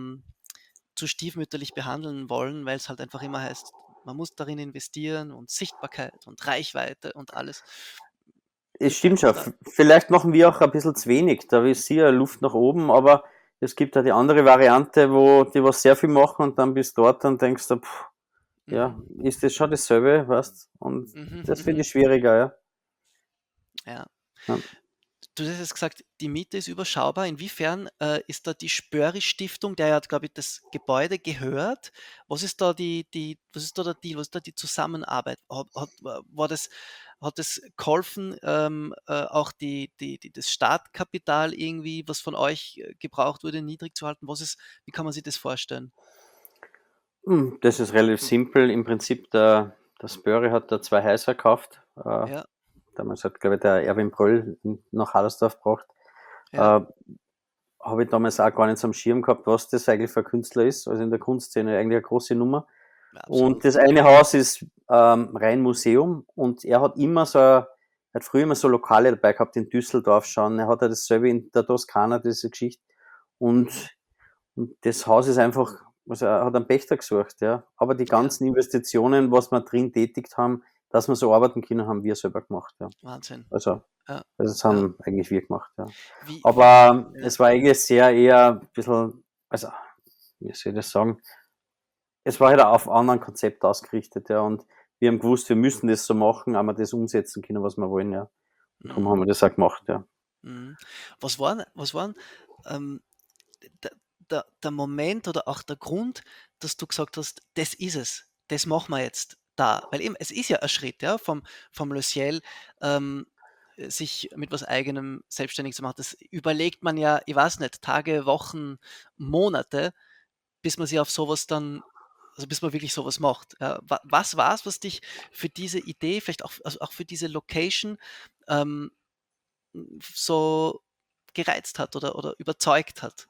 zu stiefmütterlich behandeln wollen, weil es halt einfach immer heißt, man muss darin investieren und Sichtbarkeit und Reichweite und alles. Es Bei stimmt uns schon. da, Vielleicht machen wir auch ein bisschen zu wenig. Da ist sicher Luft nach oben, aber es gibt ja die andere Variante, wo die was sehr viel machen und dann bist du dort und denkst du, ja, mhm, ist das schon dasselbe, weißt? Und mhm, das finde mhm, ich schwieriger, ja. ja. Ja. Du hast jetzt gesagt, die Miete ist überschaubar. Inwiefern ist da die Spöri-Stiftung, der ja, glaube ich, das Gebäude gehört? Was ist da der Deal? Was ist da die Zusammenarbeit? Hat das geholfen, auch das Startkapital irgendwie, was von euch gebraucht wurde, niedrig zu halten? Wie kann man sich das vorstellen? Das ist relativ simpel. Im Prinzip, der Spöri hat da zwei Häuser gekauft. Ja, Damals hat, glaube ich, der Erwin Bröll nach Hallersdorf gebracht. ja, Äh, Habe ich damals auch gar nicht so am Schirm gehabt, was das eigentlich für ein Künstler ist. Also in der Kunstszene eigentlich eine große Nummer. ja, Und absolut. das eine Haus ist rein Museum und er hat er hat früher immer so Lokale dabei gehabt in Düsseldorf schon. Er hat ja dasselbe in der Toskana, diese Geschichte. Mhm. Und, und das Haus ist einfach, also er hat einen Pächter gesucht, ja. Aber die Ja, ganzen Investitionen, was wir drin tätigt haben, dass wir so arbeiten können, haben wir selber gemacht, ja. Wahnsinn. Also, Ja, also das ja. haben eigentlich wir gemacht, ja. Wie, Aber ja. es war eigentlich sehr eher ein bisschen, also, wie soll ich das sagen? Es war halt auf anderen Konzept ausgerichtet, ja. Und wir haben gewusst, wir müssen das so machen, aber das umsetzen können, was wir wollen, ja. Und darum Mhm. haben wir das auch gemacht, ja. Mhm. Was waren ähm, der Moment oder auch der Grund, dass du gesagt hast, das ist es. das machen wir jetzt da. Weil eben, es ist ja ein Schritt, ja, vom Logiciel, sich mit was Eigenem selbstständig zu machen. Das überlegt man ja, ich weiß nicht, Tage, Wochen, Monate, bis man sich auf sowas dann, also bis man wirklich sowas macht. Ja, was war es, was dich für diese Idee, vielleicht auch, also auch für diese Location, ähm, so gereizt hat oder überzeugt hat?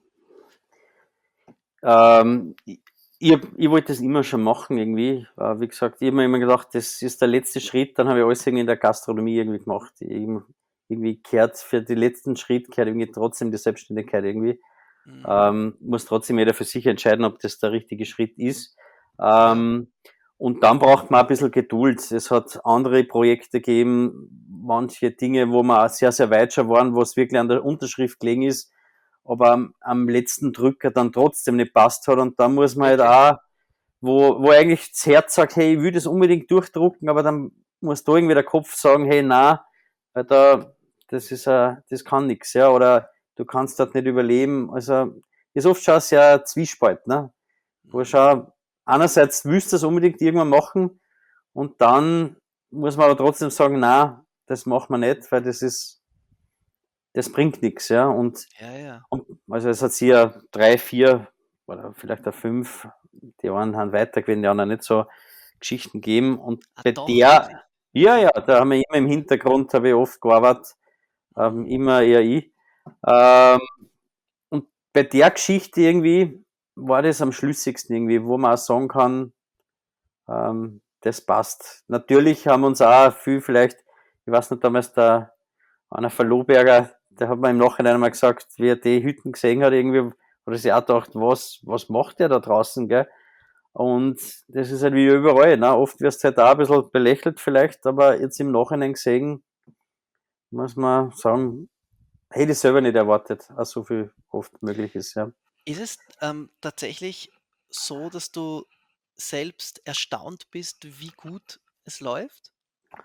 Ich wollte das immer schon machen irgendwie. Wie gesagt, ich habe mir immer gedacht, das ist der letzte Schritt, dann habe ich alles irgendwie in der Gastronomie irgendwie gemacht. Irgendwie gehört für den letzten Schritt gehört irgendwie trotzdem die Selbstständigkeit irgendwie. Mhm. Muss trotzdem jeder für sich entscheiden, ob das der richtige Schritt ist. Ja, Und dann braucht man ein bisschen Geduld. Es hat andere Projekte gegeben, manche Dinge, wo wir auch sehr, sehr weit schon waren, wo es wirklich an der Unterschrift gelegen ist, aber am letzten Drücker dann trotzdem nicht passt hat. Und dann muss man halt okay. auch, wo eigentlich das Herz sagt, hey, ich will das unbedingt durchdrucken, aber dann muss da irgendwie der Kopf sagen, hey, na, weil das kann nix, ja, oder du kannst dort nicht überleben. Also, ist oft schon sehr Zwiespalt, ne? Wo Mhm. schon, einerseits willst du das unbedingt irgendwann machen und dann muss man aber trotzdem sagen, na, das machen wir nicht, weil das bringt nichts, ja. Ja, ja. Und also es hat sicher 3, 4 oder vielleicht auch 5, die einen haben weiter gewesen, die anderen nicht so Geschichten geben. Und Ah, bei doch, wirklich. ja, Mhm. ja, da haben wir immer im Hintergrund, habe ich oft gearbeitet, Mhm. immer eher ich. Ähm, und bei der Geschichte irgendwie war das am schlüssigsten irgendwie, wo man auch sagen kann, das passt. Natürlich haben uns auch viel vielleicht, ich weiß nicht, damals der Anna Verlohberger, der hat mir im Nachhinein einmal gesagt, wie er die Hütten gesehen hat, irgendwie, oder sich auch gedacht, was macht der da draußen, gell? Und das ist halt wie überall, ne? Oft wirst du halt auch ein bisschen belächelt vielleicht, aber jetzt im Nachhinein gesehen, muss man sagen, hätte ich selber nicht erwartet, dass so viel oft möglich ist, ja. Ist es tatsächlich so, dass du selbst erstaunt bist, wie gut es läuft?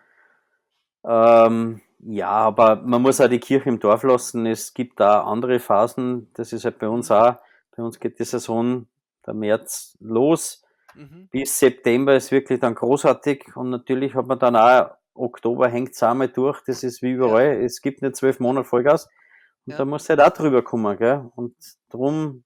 Ja, aber man muss auch die Kirche im Dorf lassen. Es gibt da andere Phasen. Das ist halt bei uns Mhm. auch. Bei uns geht die Saison der März los. Mhm. Bis September ist wirklich dann großartig. Und natürlich hat man dann auch Oktober hängt es einmal durch. Das ist wie Ja, überall. Es gibt nicht 12 Monate Vollgas. Und da ja. muss halt auch drüber kommen, gell? Und drum,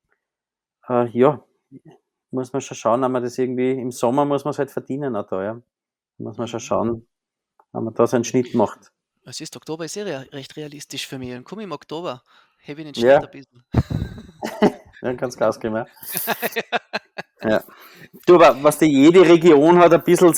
ja, muss man schon schauen, ob man das irgendwie, im Sommer muss man es halt verdienen auch da, ja. Da muss man schon Mhm. schauen, ob man da so einen Schnitt macht. Es ist Oktober, ist ja recht realistisch für mich. Dann komme ich im Oktober, habe ich den Schnitt ein Ja, bisschen. ja, ganz Gas geben, ja. Ja. Du, aber was die jede Region hat ein bisschen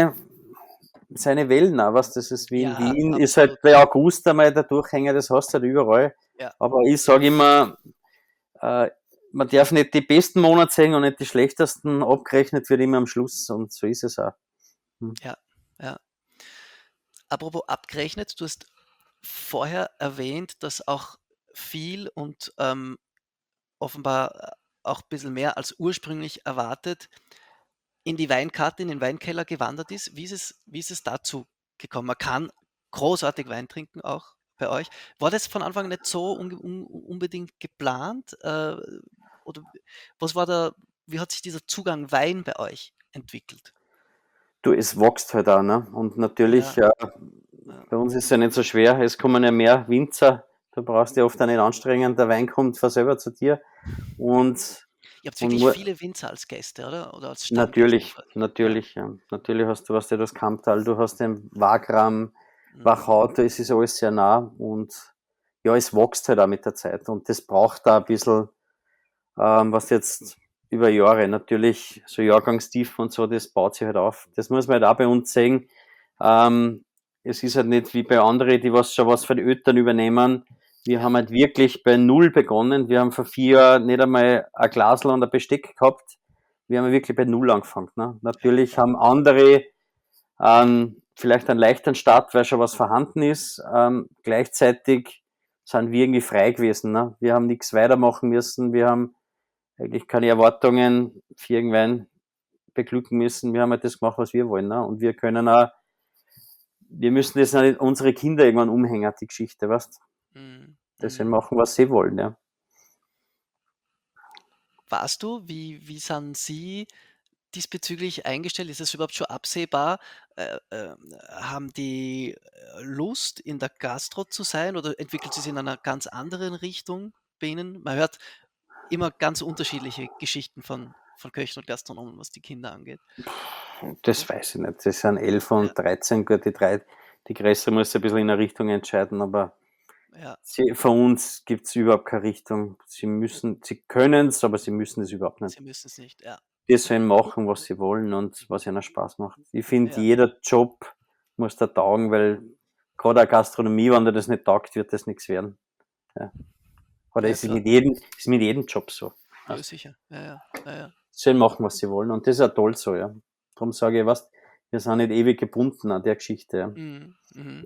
seine Wellen auch, was das ist wie in Ja, Wien, ist halt absolut. bei August einmal der Durchhänger, das hast du halt überall. Ja. Aber ich sage immer, äh, man darf nicht die besten Monate sehen und nicht die schlechtesten, abgerechnet wird immer am Schluss und so ist es auch. Hm. Ja, ja. Apropos abgerechnet, du hast vorher erwähnt, dass auch viel und offenbar auch ein bisschen mehr als ursprünglich erwartet in die Weinkarte, in den Weinkeller gewandert ist. Wie ist es dazu gekommen? Man kann großartig Wein trinken auch bei euch. War das von Anfang nicht so unbedingt geplant? Oder was war da, wie hat sich dieser Zugang Wein bei euch entwickelt? Du, es wächst halt auch, ne? Und natürlich, Ja, ja. bei uns ist es ja nicht so schwer, es kommen ja mehr Winzer, da brauchst du ja oft auch nicht anstrengen, der Wein kommt von selber zu dir und, Ihr habt und wirklich mu- viele Winzer als Gäste, oder? Oder als Stammgäste natürlich, quasi. Ja. natürlich, ja. Natürlich hast du, was du das Kamptal, du hast den Wagram, Mhm. Wachau, da ist es alles sehr nah und ja, es wächst halt auch mit der Zeit und das braucht da ein bisschen, was jetzt über Jahre natürlich, so Jahrgangstiefen und so, das baut sich halt auf. Das muss man halt auch bei uns sehen. Ähm, Es ist halt nicht wie bei anderen, die was schon was für die Eltern übernehmen. Wir haben Ja. halt wirklich bei Null begonnen. Wir haben vor 4 Jahren nicht einmal ein Glasl und ein Besteck gehabt. Wir haben wirklich bei Null angefangen. Ne? Ja. Natürlich haben andere vielleicht einen leichteren Start, weil schon was vorhanden ist. Gleichzeitig sind wir irgendwie frei gewesen. Ne? Wir haben nichts weitermachen müssen. Wir haben eigentlich keine Erwartungen für irgendwann beglücken müssen. Wir haben halt das gemacht, was wir wollen. Ne? Und wir können auch, wir müssen das nicht unsere Kinder irgendwann umhängen, die Geschichte, weißt? Mhm. Dass sie Mhm. machen, was sie wollen, ja. Weißt du, wie sind Sie diesbezüglich eingestellt? Ist das überhaupt schon absehbar? Haben die Lust, in der Gastro zu sein oder entwickelt sie sich in einer ganz anderen Richtung bei Ihnen? Man hört immer ganz unterschiedliche Geschichten von Köchen und Gastronomen, was die Kinder angeht. Das weiß ich nicht. Das sind 11 Ja, und 13, gut, die Größere muss ein bisschen in eine Richtung entscheiden, aber ja, von uns gibt es überhaupt keine Richtung. Sie können es, aber sie müssen es überhaupt nicht. sie müssen es nicht. Ja, Die sollen machen, was sie wollen und was ihnen Spaß macht. Ich finde, ja, jeder Job muss da taugen, weil gerade eine Gastronomie, wenn dir das nicht taugt, wird das nichts werden. Ja. Oder ja, es klar. ist mit jedem Job so. Ja, sicher. Ja, ja, ja, ja. Sie sollen machen, was sie wollen. Und das ist auch toll so, ja. Darum sage ich, was, wir sind nicht ewig gebunden an der Geschichte. Ja. Mhm, mhm.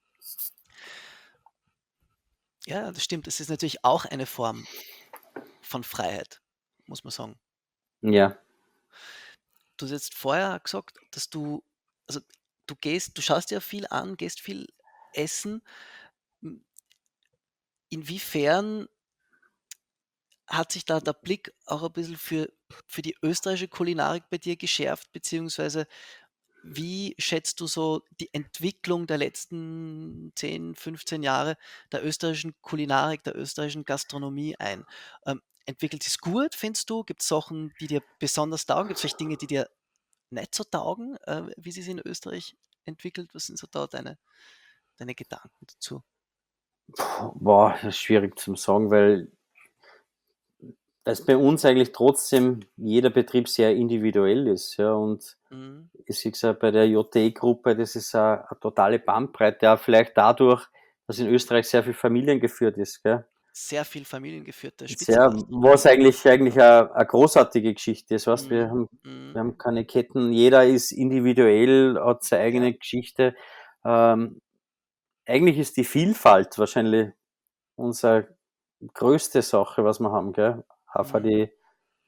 Ja, das stimmt. Es ist natürlich auch eine Form von Freiheit, muss man sagen. Ja. Du hast jetzt vorher gesagt, dass also du schaust dir viel an, gehst viel essen. M- Inwiefern hat sich da der Blick auch ein bisschen für die österreichische Kulinarik bei dir geschärft, beziehungsweise wie schätzt du so die Entwicklung der letzten 10, 15 Jahre der österreichischen Kulinarik, der österreichischen Gastronomie ein? Entwickelt sich's gut, findest du? Gibt es Sachen, die dir besonders taugen? Gibt es vielleicht Dinge, die dir nicht so taugen, wie sie sich in Österreich entwickelt? Was sind so da deine Gedanken dazu? Boah, das ist schwierig zu sagen, weil es bei uns eigentlich trotzdem jeder Betrieb sehr individuell ist, ja, und Mhm. ich sehe es ja bei der JTE-Gruppe, das ist eine totale Bandbreite, auch vielleicht dadurch, dass in Österreich sehr viel familiengeführt ist, gell. Sehr viel familiengeführte Sehr, Spitzengastronomie. was eigentlich eine großartige Geschichte ist, weißt, Mhm. wir Mhm. haben keine Ketten, jeder ist individuell, hat seine Ja, eigene Geschichte. Ähm, eigentlich ist die Vielfalt wahrscheinlich unsere größte Sache, was wir haben, gell. Auch für mhm. die,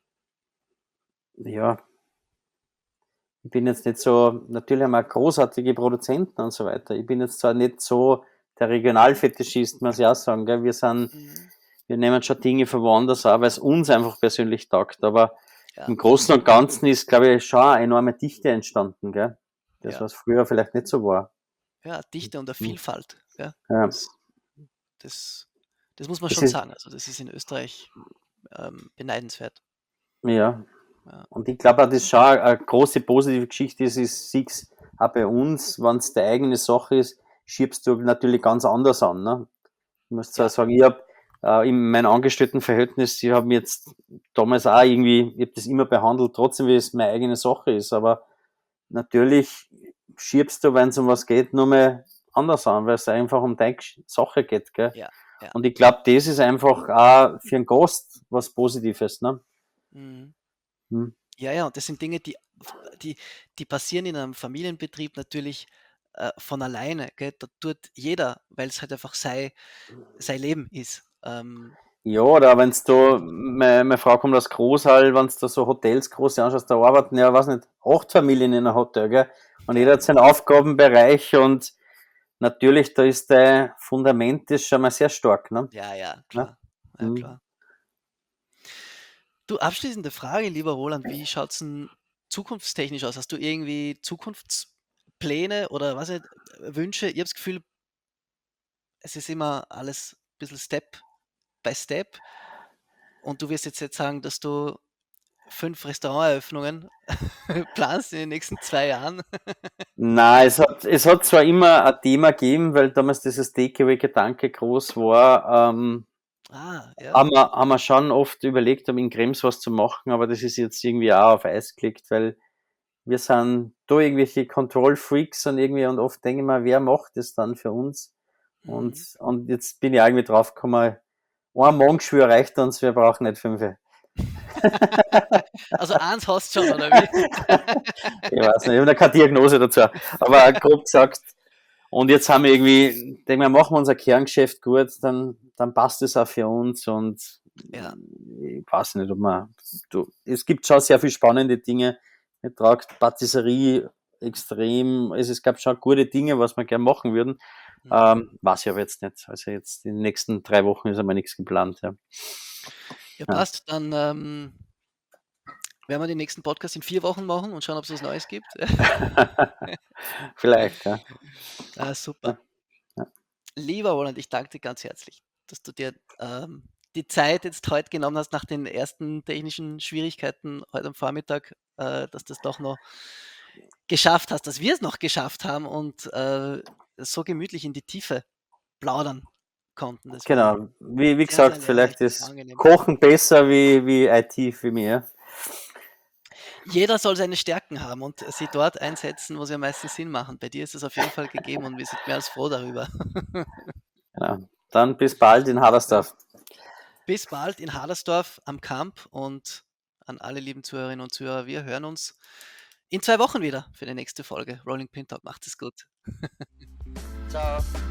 ja, ich bin jetzt nicht so, natürlich haben wir großartige Produzenten und so weiter. Ich bin jetzt zwar nicht so der Regionalfetischist, muss ich auch sagen, gell. Mhm. Wir nehmen schon Dinge von woanders an, weil es uns einfach persönlich taugt. Aber Ja, im Großen und Ganzen ist, glaube ich, schon eine enorme Dichte entstanden, gell. Das, ja, was früher vielleicht nicht so war. ja, Dichte und der Hm. Vielfalt. Ja, Ja, das, das, das muss man das schon ist, sagen. Also das ist in Österreich beneidenswert. ja. Ja, Und ich glaube auch, das ist schon eine große positive Geschichte ist, sieh's auch bei uns, wenn es deine eigene Sache ist, schiebst du natürlich ganz anders an, ne? Ich muss zwar ja, sagen, ich habe in meinem Angestelltenverhältnis, ich habe mir jetzt damals auch irgendwie, ich habe das immer behandelt, trotzdem wie es meine eigene Sache ist, aber natürlich schiebst du, wenn es um was geht, nur mal anders an, weil es einfach um deine Sache geht, gell? ja, ja. Und ich glaube, das ist einfach auch für einen Gast was Positives, ne? Mhm. Hm. Ja, ja, und das sind Dinge, die, die passieren in einem Familienbetrieb natürlich von alleine. Gell? Da tut jeder, weil es halt einfach sein Leben ist. Ja, oder wenn's da, meine Frau kommt aus Großhall, wenn's da so Hotels große anschaust, da arbeiten ja, weiß nicht, 8 Familien in einem Hotel, gell? Und Ja, jeder hat seinen Aufgabenbereich und natürlich, da ist dein Fundament ist schon mal sehr stark, ne? ja, ja, Ja, klar. Ja, hm. klar. Du, abschließende Frage, lieber Roland, wie schaut's denn zukunftstechnisch aus? Hast du irgendwie Zukunftspläne oder was nicht, Wünsche? Ich habe das Gefühl, es ist immer alles ein bisschen Step by Step und du wirst jetzt sagen, dass du 5 Restauranteröffnungen planst in den nächsten 2 Jahren. Nein, es hat zwar immer ein Thema gegeben, weil damals dieses Takeaway-Gedanke groß war, Ah, ja. haben wir schon oft überlegt, um in Krems was zu machen, aber das ist jetzt irgendwie auch auf Eis gelegt, weil wir sind da irgendwelche Control-Freaks und irgendwie und oft denke ich mir, wer macht das dann für uns? Mhm. Und jetzt bin ich irgendwie drauf gekommen, ein Magengeschwür reicht uns, wir brauchen nicht 5. Also eins hast du schon, oder wie? Ich weiß nicht, ich habe da keine Diagnose dazu, aber grob gesagt, und jetzt haben wir irgendwie, denken wir, machen wir unser Kerngeschäft gut, dann passt es auch für uns und Ja. ich weiß nicht, ob man, es gibt schon sehr viele spannende Dinge. Mir tragt Patisserie extrem, es gab schon gute Dinge, was wir gerne machen würden. Mhm. Weiß ich aber jetzt nicht. Also jetzt in den nächsten 3 Wochen ist einmal nichts geplant. Ja. Ja, Ja. passt. Dann Werden wir den nächsten Podcast in 4 Wochen machen und schauen, ob es was Neues gibt? Vielleicht, ja. Super. Ja. Lieber Roland, ich danke dir ganz herzlich, dass du dir die Zeit jetzt heute genommen hast nach den ersten technischen Schwierigkeiten heute am Vormittag, dass du es doch noch geschafft hast, dass wir es noch geschafft haben und so gemütlich in die Tiefe plaudern konnten. Das war Genau. Wie sehr, gesagt, sehr vielleicht lehrreich, ist angenehm. Kochen besser wie IT für mich. Jeder soll seine Stärken haben und sie dort einsetzen, wo sie am meisten Sinn machen. Bei dir ist es auf jeden Fall gegeben und wir sind mehr als froh darüber. Genau. Dann bis bald in Hadersdorf. Bis bald in Hadersdorf am Camp und an alle lieben Zuhörerinnen und Zuhörer, wir hören uns in 2 Wochen wieder für die nächste Folge Rolling Pin Talk. Macht es gut. Ciao.